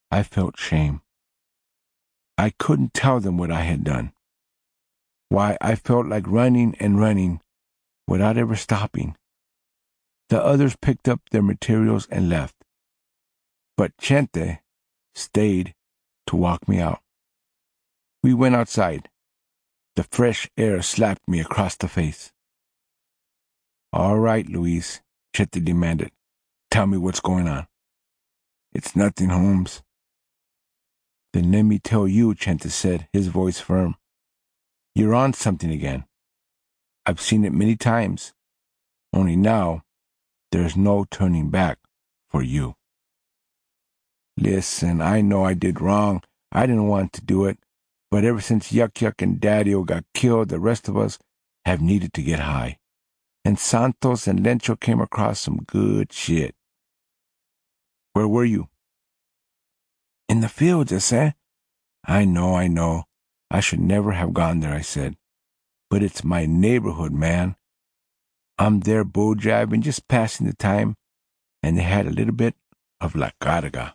A: I felt shame. I couldn't tell them what I had done. Why, I felt like running and running without ever stopping. The others picked up their materials and left. But Chente stayed to walk me out. We went outside. The fresh air slapped me across the face. All right, Luis, Chente demanded. Tell me what's going on. It's nothing, Holmes. Then let me tell you, Chente said, his voice firm. You're on something again. I've seen it many times. Only now, there's no turning back for you. Listen, I know I did wrong. I didn't want to do it. But ever since Yuck Yuck and Daddy-O got killed, the rest of us have needed to get high. And Santos and Lencho came across some good shit. Where were you? In the fields, ese. I know. I should never have gone there, I said. But it's my neighborhood, man. I'm there bull driving, just passing the time, and they had a little bit of la carga.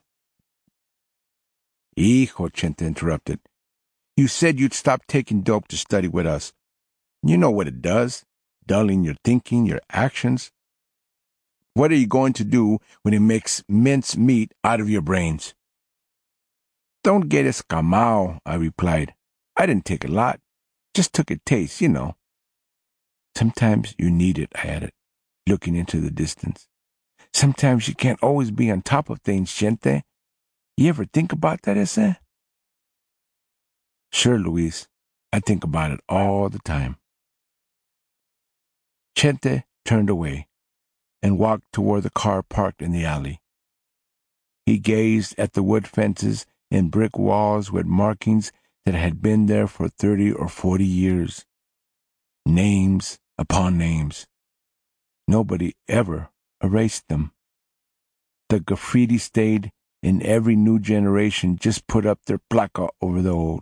A: Hijo, Chente interrupted. You said you'd stop taking dope to study with us. You know what it does, dulling your thinking, your actions. What are you going to do when it makes mince meat out of your brains? Don't get escamado, I replied. I didn't take a lot. Just took a taste, you know. Sometimes you need it, I added, looking into the distance. Sometimes you can't always be on top of things, Chente. You ever think about that, ese? Sure, Luis. I think about it all the time. Chente turned away and walked toward the car parked in the alley. He gazed at the wood fences and brick walls with markings that had been there for 30 or 40 years. Names upon names. Nobody ever erased them. The graffiti stayed, and every new generation just put up their placa over the old.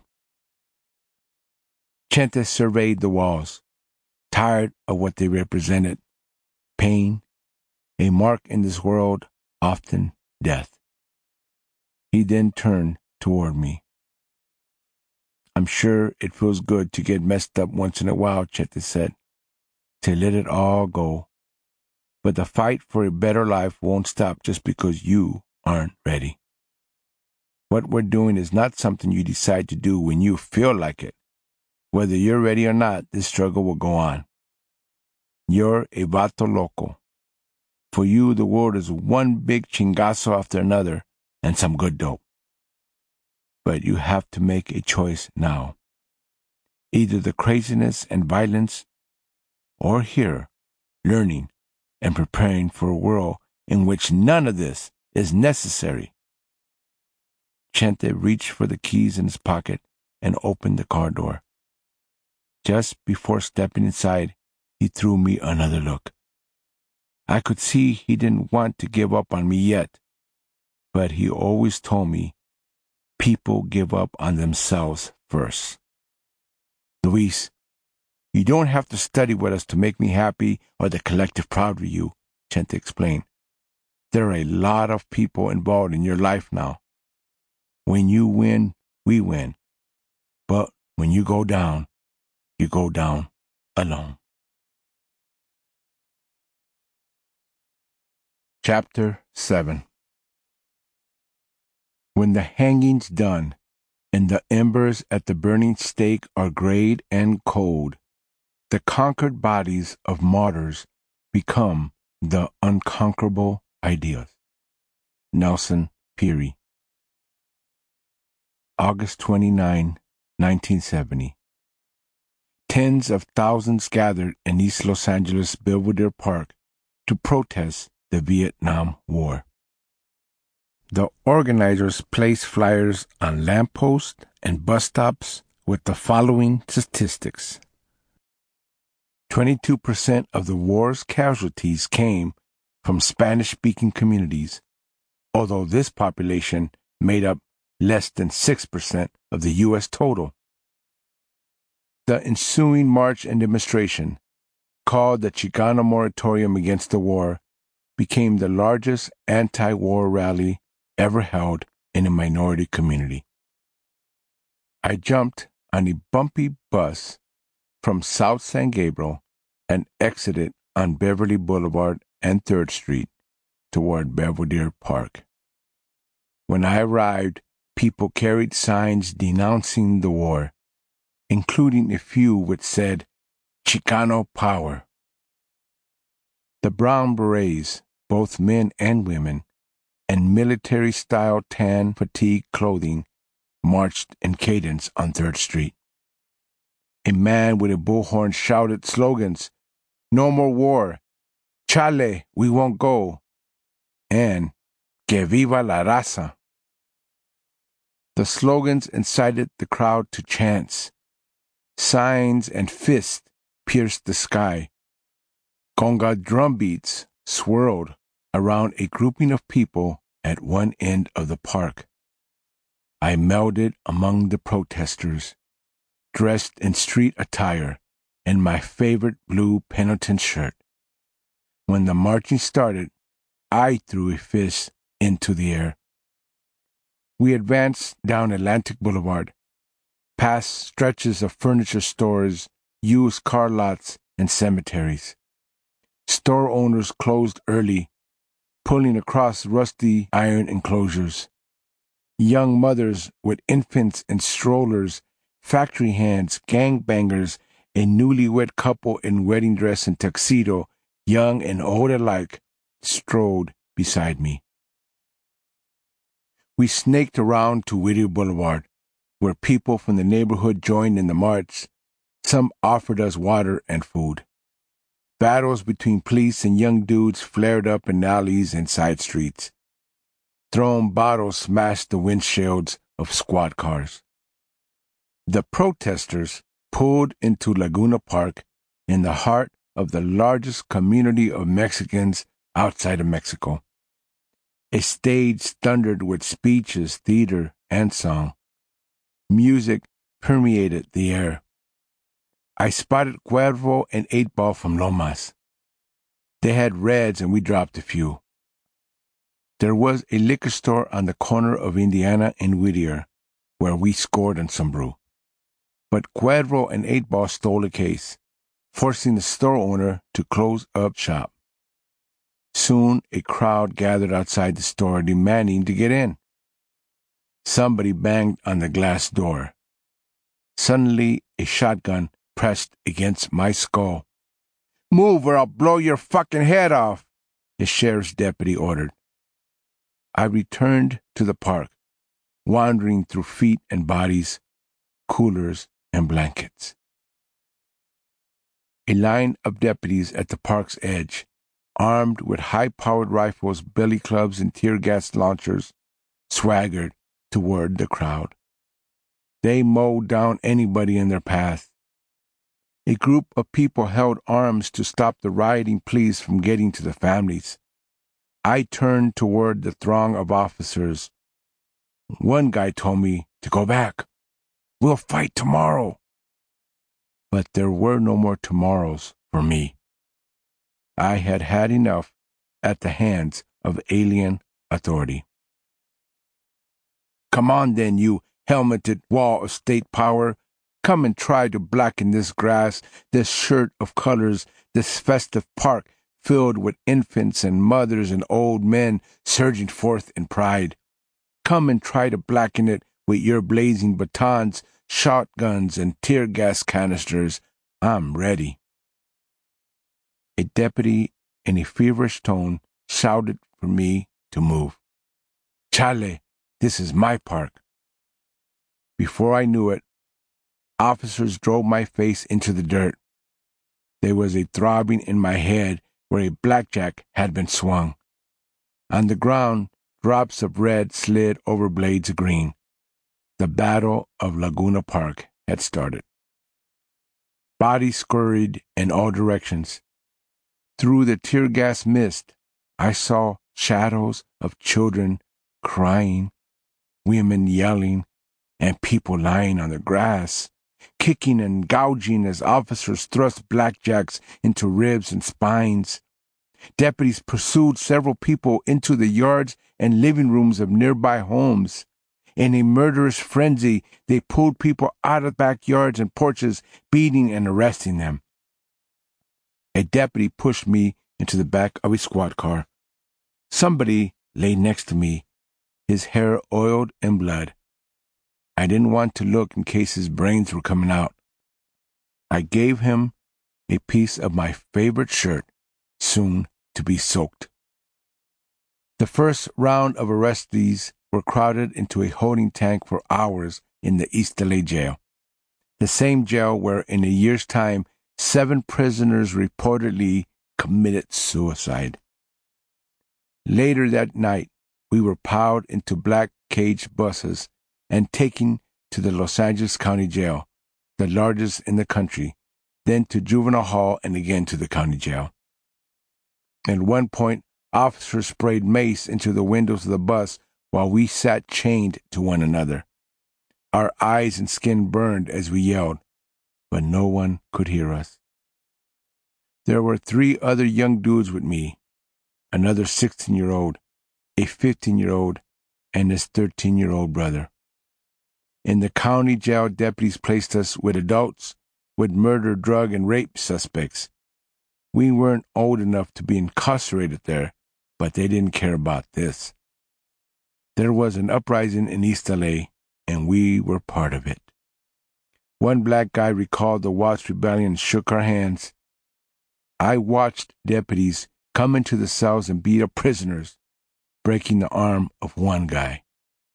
A: Chente surveyed the walls, tired of what they represented. Pain, a mark in this world, often death. He then turned toward me. I'm sure it feels good to get messed up once in a while, Chente said, to let it all go. But the fight for a better life won't stop just because you aren't ready. What we're doing is not something you decide to do when you feel like it. Whether you're ready or not, this struggle will go on. You're a vato loco. For you, the world is one big chingazo after another and some good dope. But you have to make a choice now. Either the craziness and violence, or here, learning and preparing for a world in which none of this is necessary. Chente reached for the keys in his pocket and opened the car door. Just before stepping inside, he threw me another look. I could see he didn't want to give up on me yet, but he always told me people give up on themselves first. Luis, you don't have to study with us to make me happy or the collective proud of you, Chente explained. There are a lot of people involved in your life now. When you win, we win. But when you go down alone. Chapter 7. When the hanging's done, and the embers at the burning stake are grayed and cold, the conquered bodies of martyrs become the unconquerable ideas. Nelson Peary. August 29, 1970. Tens of thousands gathered in East Los Angeles Belvedere Park to protest the Vietnam War. The organizers placed flyers on lampposts and bus stops with the following statistics. 22% of the war's casualties came from Spanish-speaking communities, although this population made up less than 6% of the U.S. total. The ensuing march and demonstration, called the Chicano Moratorium Against the War, became the largest anti-war rally ever held in a minority community. I jumped on a bumpy bus from South San Gabriel and exited on Beverly Boulevard and 3rd Street toward Belvedere Park. When I arrived, people carried signs denouncing the war, including a few which said, Chicano Power. The Brown Berets, both men and women, and military-style tan fatigue clothing marched in cadence on 3rd Street. A man with a bullhorn shouted slogans, No more war, Chale, we won't go, and Que viva la raza. The slogans incited the crowd to chants. Signs and fists pierced the sky. Conga drumbeats swirled around a grouping of people at one end of the park. I melded among the protesters, dressed in street attire and my favorite blue Pendleton shirt. When the marching started, I threw a fist into the air. We advanced down Atlantic Boulevard, past stretches of furniture stores, used car lots, and cemeteries. Store owners closed early, pulling across rusty iron enclosures. Young mothers with infants in strollers, factory hands, gangbangers, a newlywed couple in wedding dress and tuxedo, young and old alike, strode beside me. We snaked around to Whittier Boulevard, where people from the neighborhood joined in the march. Some offered us water and food. Battles between police and young dudes flared up in alleys and side streets. Thrown bottles smashed the windshields of squad cars. The protesters pulled into Laguna Park in the heart of the largest community of Mexicans outside of Mexico. A stage thundered with speeches, theater, and song. Music permeated the air. I spotted Cuervo and 8-Ball from Lomas. They had Reds and we dropped a few. There was a liquor store on the corner of Indiana and Whittier where we scored on some brew. But Cuervo and 8-Ball stole a case, forcing the store owner to close up shop. Soon a crowd gathered outside the store demanding to get in. Somebody banged on the glass door. Suddenly a shotgun pressed against my skull. Move or I'll blow your fucking head off, the sheriff's deputy ordered. I returned to the park, wandering through feet and bodies, coolers and blankets. A line of deputies at the park's edge, armed with high-powered rifles, billy clubs, and tear gas launchers, swaggered toward the crowd. They mowed down anybody in their path. A group of people held arms to stop the rioting police from getting to the families. I turned toward the throng of officers. One guy told me to go back. We'll fight tomorrow. But there were no more tomorrows for me. I had had enough at the hands of alien authority. Come on then, you helmeted wall of state power. Come and try to blacken this grass, this shirt of colors, this festive park filled with infants and mothers and old men surging forth in pride. Come and try to blacken it with your blazing batons, shotguns, and tear gas canisters. I'm ready. A deputy in a feverish tone shouted for me to move. Chale, this is my park. Before I knew it, officers drove my face into the dirt. There was a throbbing in my head where a blackjack had been swung. On the ground, drops of red slid over blades of green. The Battle of Laguna Park had started. Bodies scurried in all directions. Through the tear gas mist, I saw shadows of children crying, women yelling, and people lying on the grass, kicking and gouging as officers thrust blackjacks into ribs and spines. Deputies pursued several people into the yards and living rooms of nearby homes. In a murderous frenzy, they pulled people out of backyards and porches, beating and arresting them. A deputy pushed me into the back of a squad car. Somebody lay next to me, his hair oiled in blood. I didn't want to look in case his brains were coming out. I gave him a piece of my favorite shirt, soon to be soaked. The first round of arrestees were crowded into a holding tank for hours in the East LA jail, the same jail where in a year's time 7 prisoners reportedly committed suicide. Later that night, we were piled into black cage buses and taken to the Los Angeles County Jail, the largest in the country, then to juvenile hall and again to the county jail. At one point, officers sprayed mace into the windows of the bus while we sat chained to one another. Our eyes and skin burned as we yelled, but no one could hear us. There were 3 other young dudes with me, another 16-year-old, a 15-year-old, and his 13-year-old brother. In the county jail, deputies placed us with adults, with murder, drug, and rape suspects. We weren't old enough to be incarcerated there, but they didn't care about this. There was an uprising in East LA, and we were part of it. One black guy recalled the Watts Rebellion and shook our hands. I watched deputies come into the cells and beat up prisoners, breaking the arm of one guy.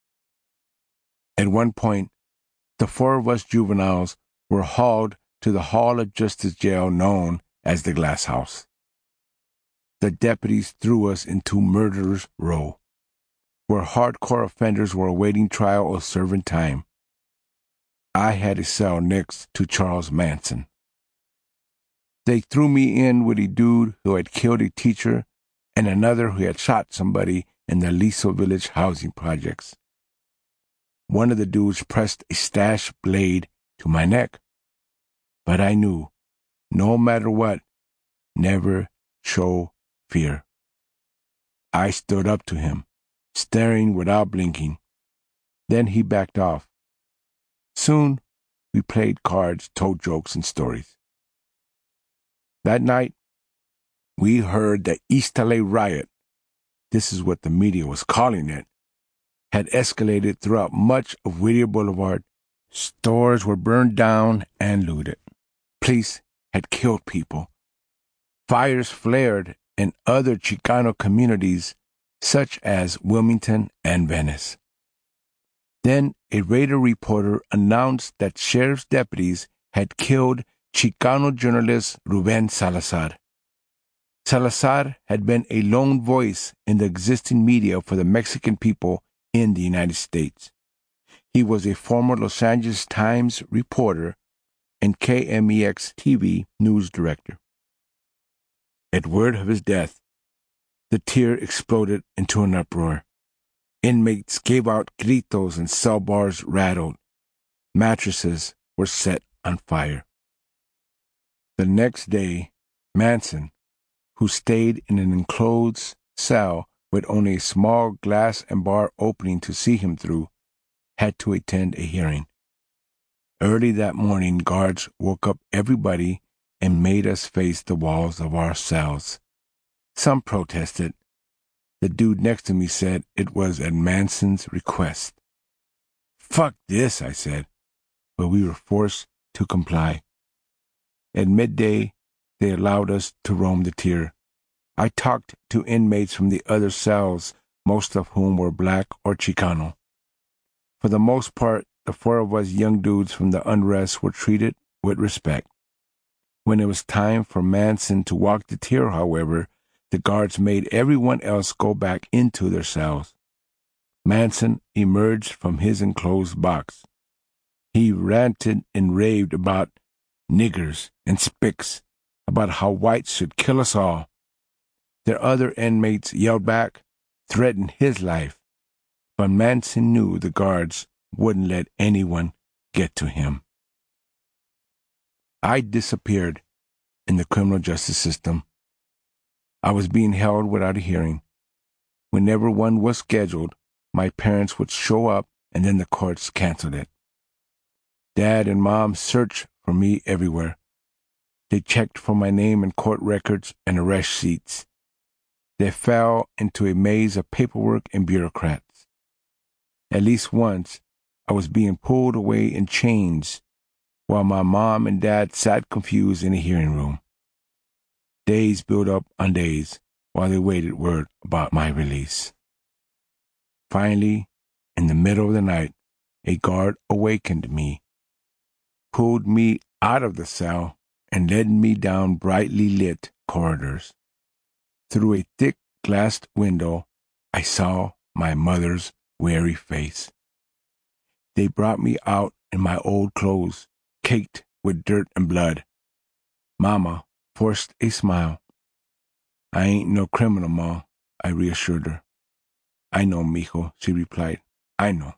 A: At one point, the 4 of us juveniles were hauled to the Hall of Justice jail known as the Glass House. The deputies threw us into Murderers Row, where hardcore offenders were awaiting trial or serving time. I had a cell next to Charles Manson. They threw me in with a dude who had killed a teacher and another who had shot somebody in the Aliso Village housing projects. One of the dudes pressed a stash blade to my neck, but I knew, no matter what, never show fear. I stood up to him, staring without blinking. Then he backed off. Soon, we played cards, told jokes, and stories. That night, we heard the East LA riot, this is what the media was calling it, had escalated throughout much of Whittier Boulevard. Stores were burned down and looted. Police had killed people. Fires flared in other Chicano communities, such as Wilmington and Venice. Then a radar reporter announced that sheriff's deputies had killed Chicano journalist Ruben Salazar. Salazar had been a lone voice in the existing media for the Mexican people in the United States. He was a former Los Angeles Times reporter and KMEX-TV news director. At word of his death, the tier exploded into an uproar. Inmates gave out gritos and cell bars rattled. Mattresses were set on fire. The next day, Manson, who stayed in an enclosed cell with only a small glass and bar opening to see him through, had to attend a hearing. Early that morning, guards woke up everybody and made us face the walls of our cells. Some protested. The dude next to me said it was at Manson's request. Fuck this, I said, but we were forced to comply. At midday, they allowed us to roam the tier. I talked to inmates from the other cells, most of whom were black or Chicano. For the most part, the 4 of us young dudes from the unrest were treated with respect. When it was time for Manson to walk the tier, however, the guards made everyone else go back into their cells. Manson emerged from his enclosed box. He ranted and raved about niggers and spics, about how whites should kill us all. Their other inmates yelled back, threatened his life, but Manson knew the guards wouldn't let anyone get to him. I disappeared in the criminal justice system. I was being held without a hearing. Whenever one was scheduled, my parents would show up and then the courts canceled it. Dad and Mom searched for me everywhere. They checked for my name in court records and arrest sheets. They fell into a maze of paperwork and bureaucrats. At least once, I was being pulled away in chains while my mom and dad sat confused in a hearing room. Days built up on days while they waited word about my release. Finally, in the middle of the night, a guard awakened me, pulled me out of the cell, and led me down brightly lit corridors. Through a thick glassed window, I saw my mother's weary face. They brought me out in my old clothes, caked with dirt and blood. Mama forced a smile. I ain't no criminal, Ma, I reassured her. I know, mijo, she replied. I know.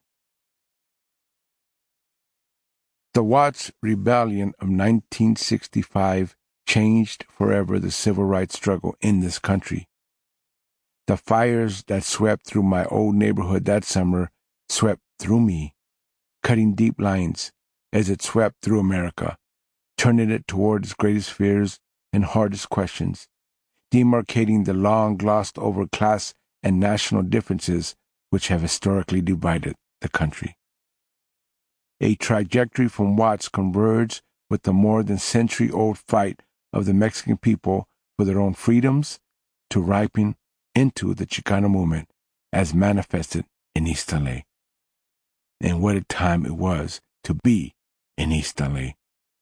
A: The Watts Rebellion of 1965 changed forever the civil rights struggle in this country. The fires that swept through my old neighborhood that summer swept through me, cutting deep lines as it swept through America, turning it toward its greatest fears and hardest questions, demarcating the long glossed over class and national differences which have historically divided the country. A trajectory from Watts converged with the more than century-old fight of the Mexican people for their own freedoms to ripen into the Chicano movement as manifested in East LA. And what a time it was to be in East LA.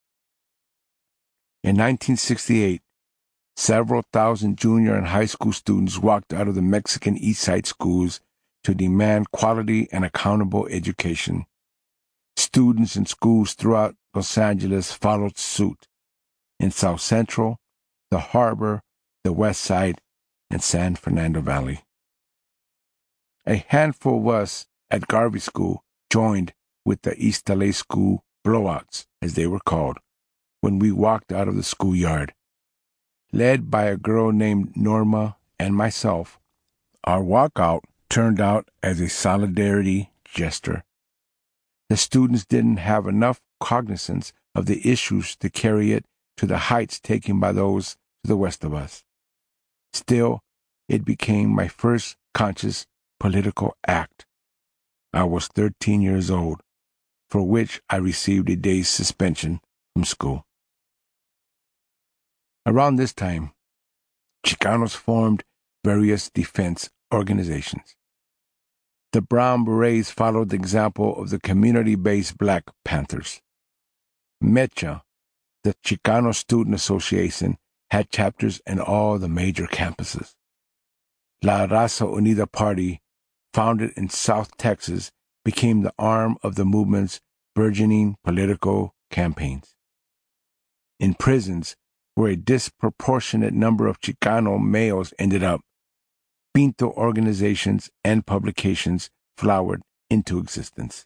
A: In 1968, several thousand junior and high school students walked out of the Mexican East Side schools to demand quality and accountable education. Students in schools throughout Los Angeles followed suit. In South Central, the Harbor, the West Side, and San Fernando Valley. A handful of us at Garvey School joined with the East LA school blowouts, as they were called, when we walked out of the schoolyard. Led by a girl named Norma and myself, our walkout turned out as a solidarity gesture. The students didn't have enough cognizance of the issues to carry it to the heights taken by those to the west of us. Still, it became my first conscious political act. I was 13 years old, for which I received a day's suspension from school. Around this time, Chicanos formed various defense organizations. The Brown Berets followed the example of the community-based Black Panthers. Mecha, the Chicano Student Association, had chapters in all the major campuses. La Raza Unida Party, founded in South Texas, became the arm of the movement's burgeoning political campaigns. In prisons, where a disproportionate number of Chicano males ended up, Pinto organizations and publications flowered into existence.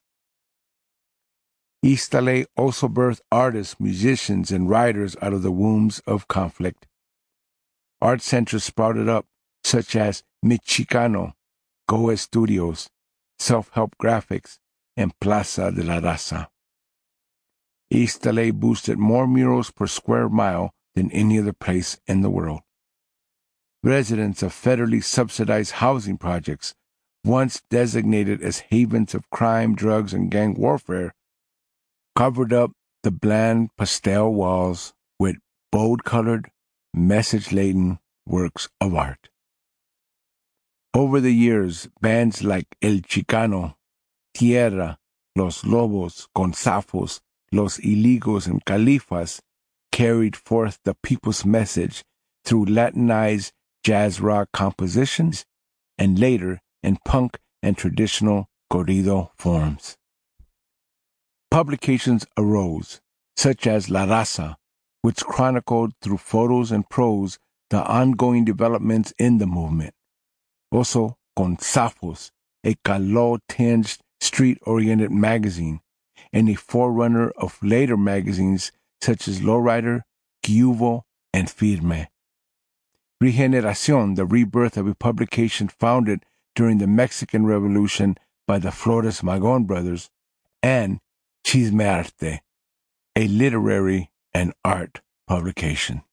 A: East LA also birthed artists, musicians, and writers out of the wombs of conflict. Art centers sprouted up, such as Mi Chicano, Goa Studios, Self-Help Graphics, and Plaza de la Raza. East LA boosted more murals per square mile than any other place in the world. Residents of federally subsidized housing projects, once designated as havens of crime, drugs, and gang warfare, covered up the bland pastel walls with bold-colored, message-laden works of art. Over the years, bands like El Chicano, Tierra, Los Lobos, Gonzafos, Los Iligos, and Califas carried forth the people's message through Latinized jazz rock compositions and later in punk and traditional corrido forms. Publications arose, such as La Raza, which chronicled through photos and prose the ongoing developments in the movement. Also, Gonzafos, a color-tinged, street-oriented magazine, and a forerunner of later magazines such as Lowrider, Gyuvo, and Firme. Regeneración, the rebirth of a publication founded during the Mexican Revolution by the Flores Magón brothers, and Chismearte, a literary and art publication.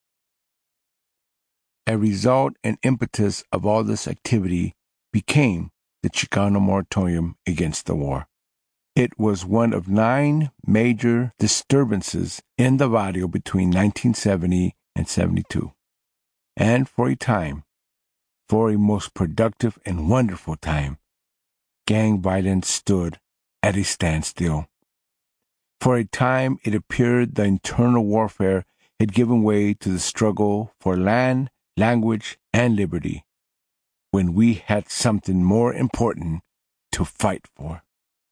A: A result and impetus of all this activity became the Chicano moratorium against the war. It was one of 9 major disturbances in the barrio between 1970 and 72. And for a time, for a most productive and wonderful time, gang violence stood at a standstill. For a time, it appeared the internal warfare had given way to the struggle for land, language, and liberty, when we had something more important to fight for.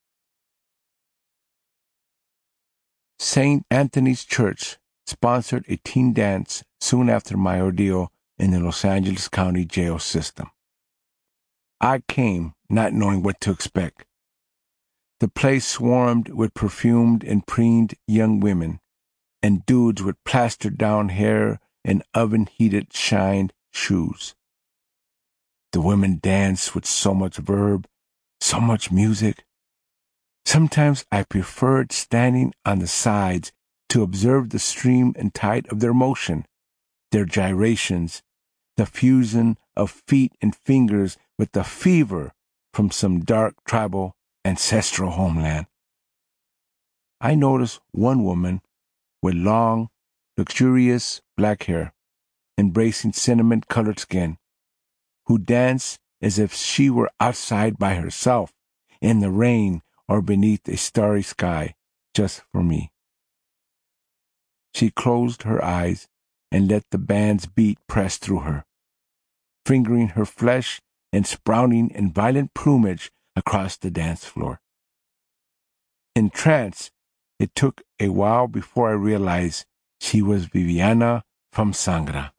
A: St. Anthony's Church sponsored a teen dance soon after my ordeal in the Los Angeles County jail system. I came not knowing what to expect. The place swarmed with perfumed and preened young women and dudes with plastered down hair and oven-heated shined shoes. The women danced with so much verve, so much music. Sometimes I preferred standing on the sides to observe the stream and tide of their motion, their gyrations, the fusion of feet and fingers with the fever from some dark tribal ancestral homeland. I noticed one woman with long, luxurious black hair, embracing cinnamon-colored skin, who danced as if she were outside by herself, in the rain or beneath a starry sky, just for me. She closed her eyes and let the band's beat press through her, fingering her flesh and sprouting in violent plumage across the dance floor. Entranced, it took a while before I realized she was Viviana from Sangra.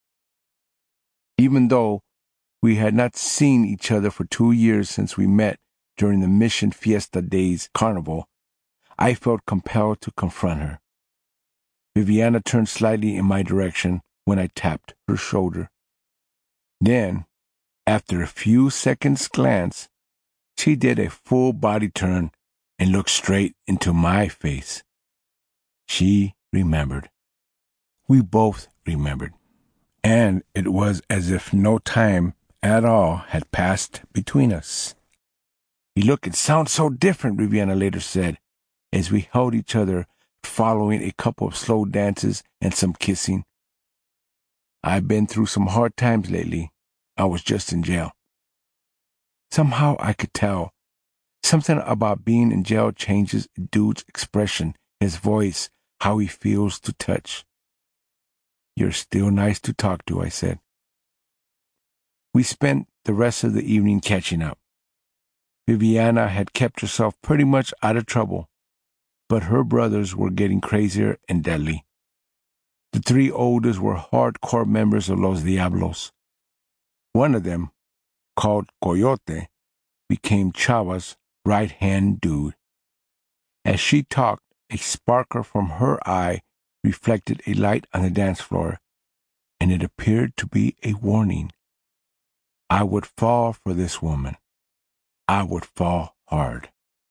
A: Even though we had not seen each other for 2 years since we met during the Mission Fiesta Days Carnival, I felt compelled to confront her. Viviana turned slightly in my direction when I tapped her shoulder. Then, after a few seconds' glance, she did a full body turn and looked straight into my face. She remembered. We both remembered. And it was as if no time at all had passed between us. "You look and sound so different," Viviana later said, as we held each other following a couple of slow dances and some kissing. "I've been through some hard times lately. I was just in jail." Somehow I could tell. Something about being in jail changes a dude's expression, his voice, how he feels to touch. "You're still nice to talk to," I said. We spent the rest of the evening catching up. Viviana had kept herself pretty much out of trouble, but her brothers were getting crazier and deadly. The 3 oldest were hardcore members of Los Diablos. One of them, called Coyote, became Chava's right-hand dude. As she talked, a sparkle from her eye reflected a light on the dance floor, and it appeared to be a warning. I would fall for this woman. I would fall hard.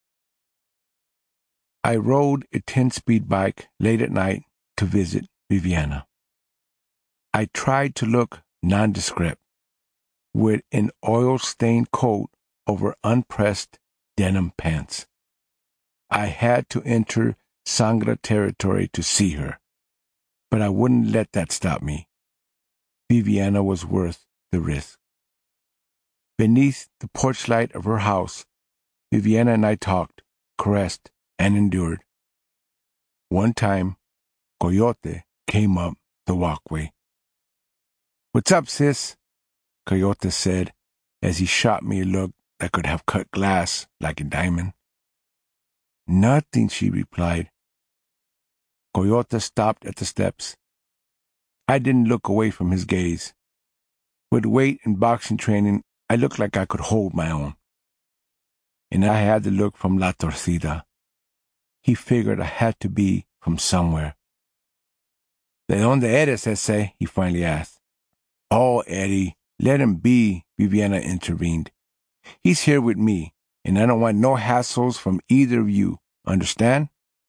A: I rode a 10-speed bike late at night to visit Viviana. I tried to look nondescript, with an oil-stained coat over unpressed denim pants. I had to enter Sangra territory to see her, but I wouldn't let that stop me. Viviana was worth the risk. Beneath the porch light of her house, Viviana and I talked, caressed, and endured. One time, Coyote came up the walkway. "What's up, sis?" Coyote said, as he shot me a look that could have cut glass like a diamond. "Nothing," she replied. Coyote stopped at the steps. I didn't look away from his gaze. With weight and boxing training, I looked like I could hold my own. And I had the look from La Torcida. He figured I had to be from somewhere. "¿De dónde eres, ese?" he finally asked. Oh, Eddie, let him be, Viviana intervened. He's here with me, and I don't want no hassles from either of you. Understand?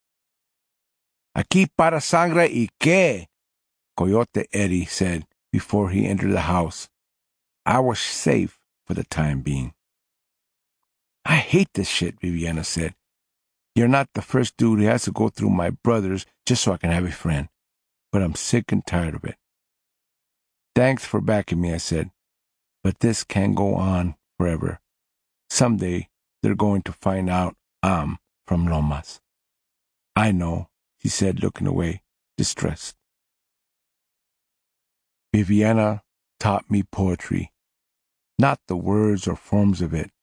A: Aquí para sangre y qué? Coyote Eddie said before he entered the house. I was safe for the time being. I hate this shit, Viviana said. You're not the first dude who has to go through my brothers just so I can have a friend. But I'm sick and tired of it. Thanks for backing me, I said. But this can't go on forever. Someday they're going to find out I'm from Lomas. I know, she said, looking away, distressed. Viviana taught me poetry. Not the words or forms of it,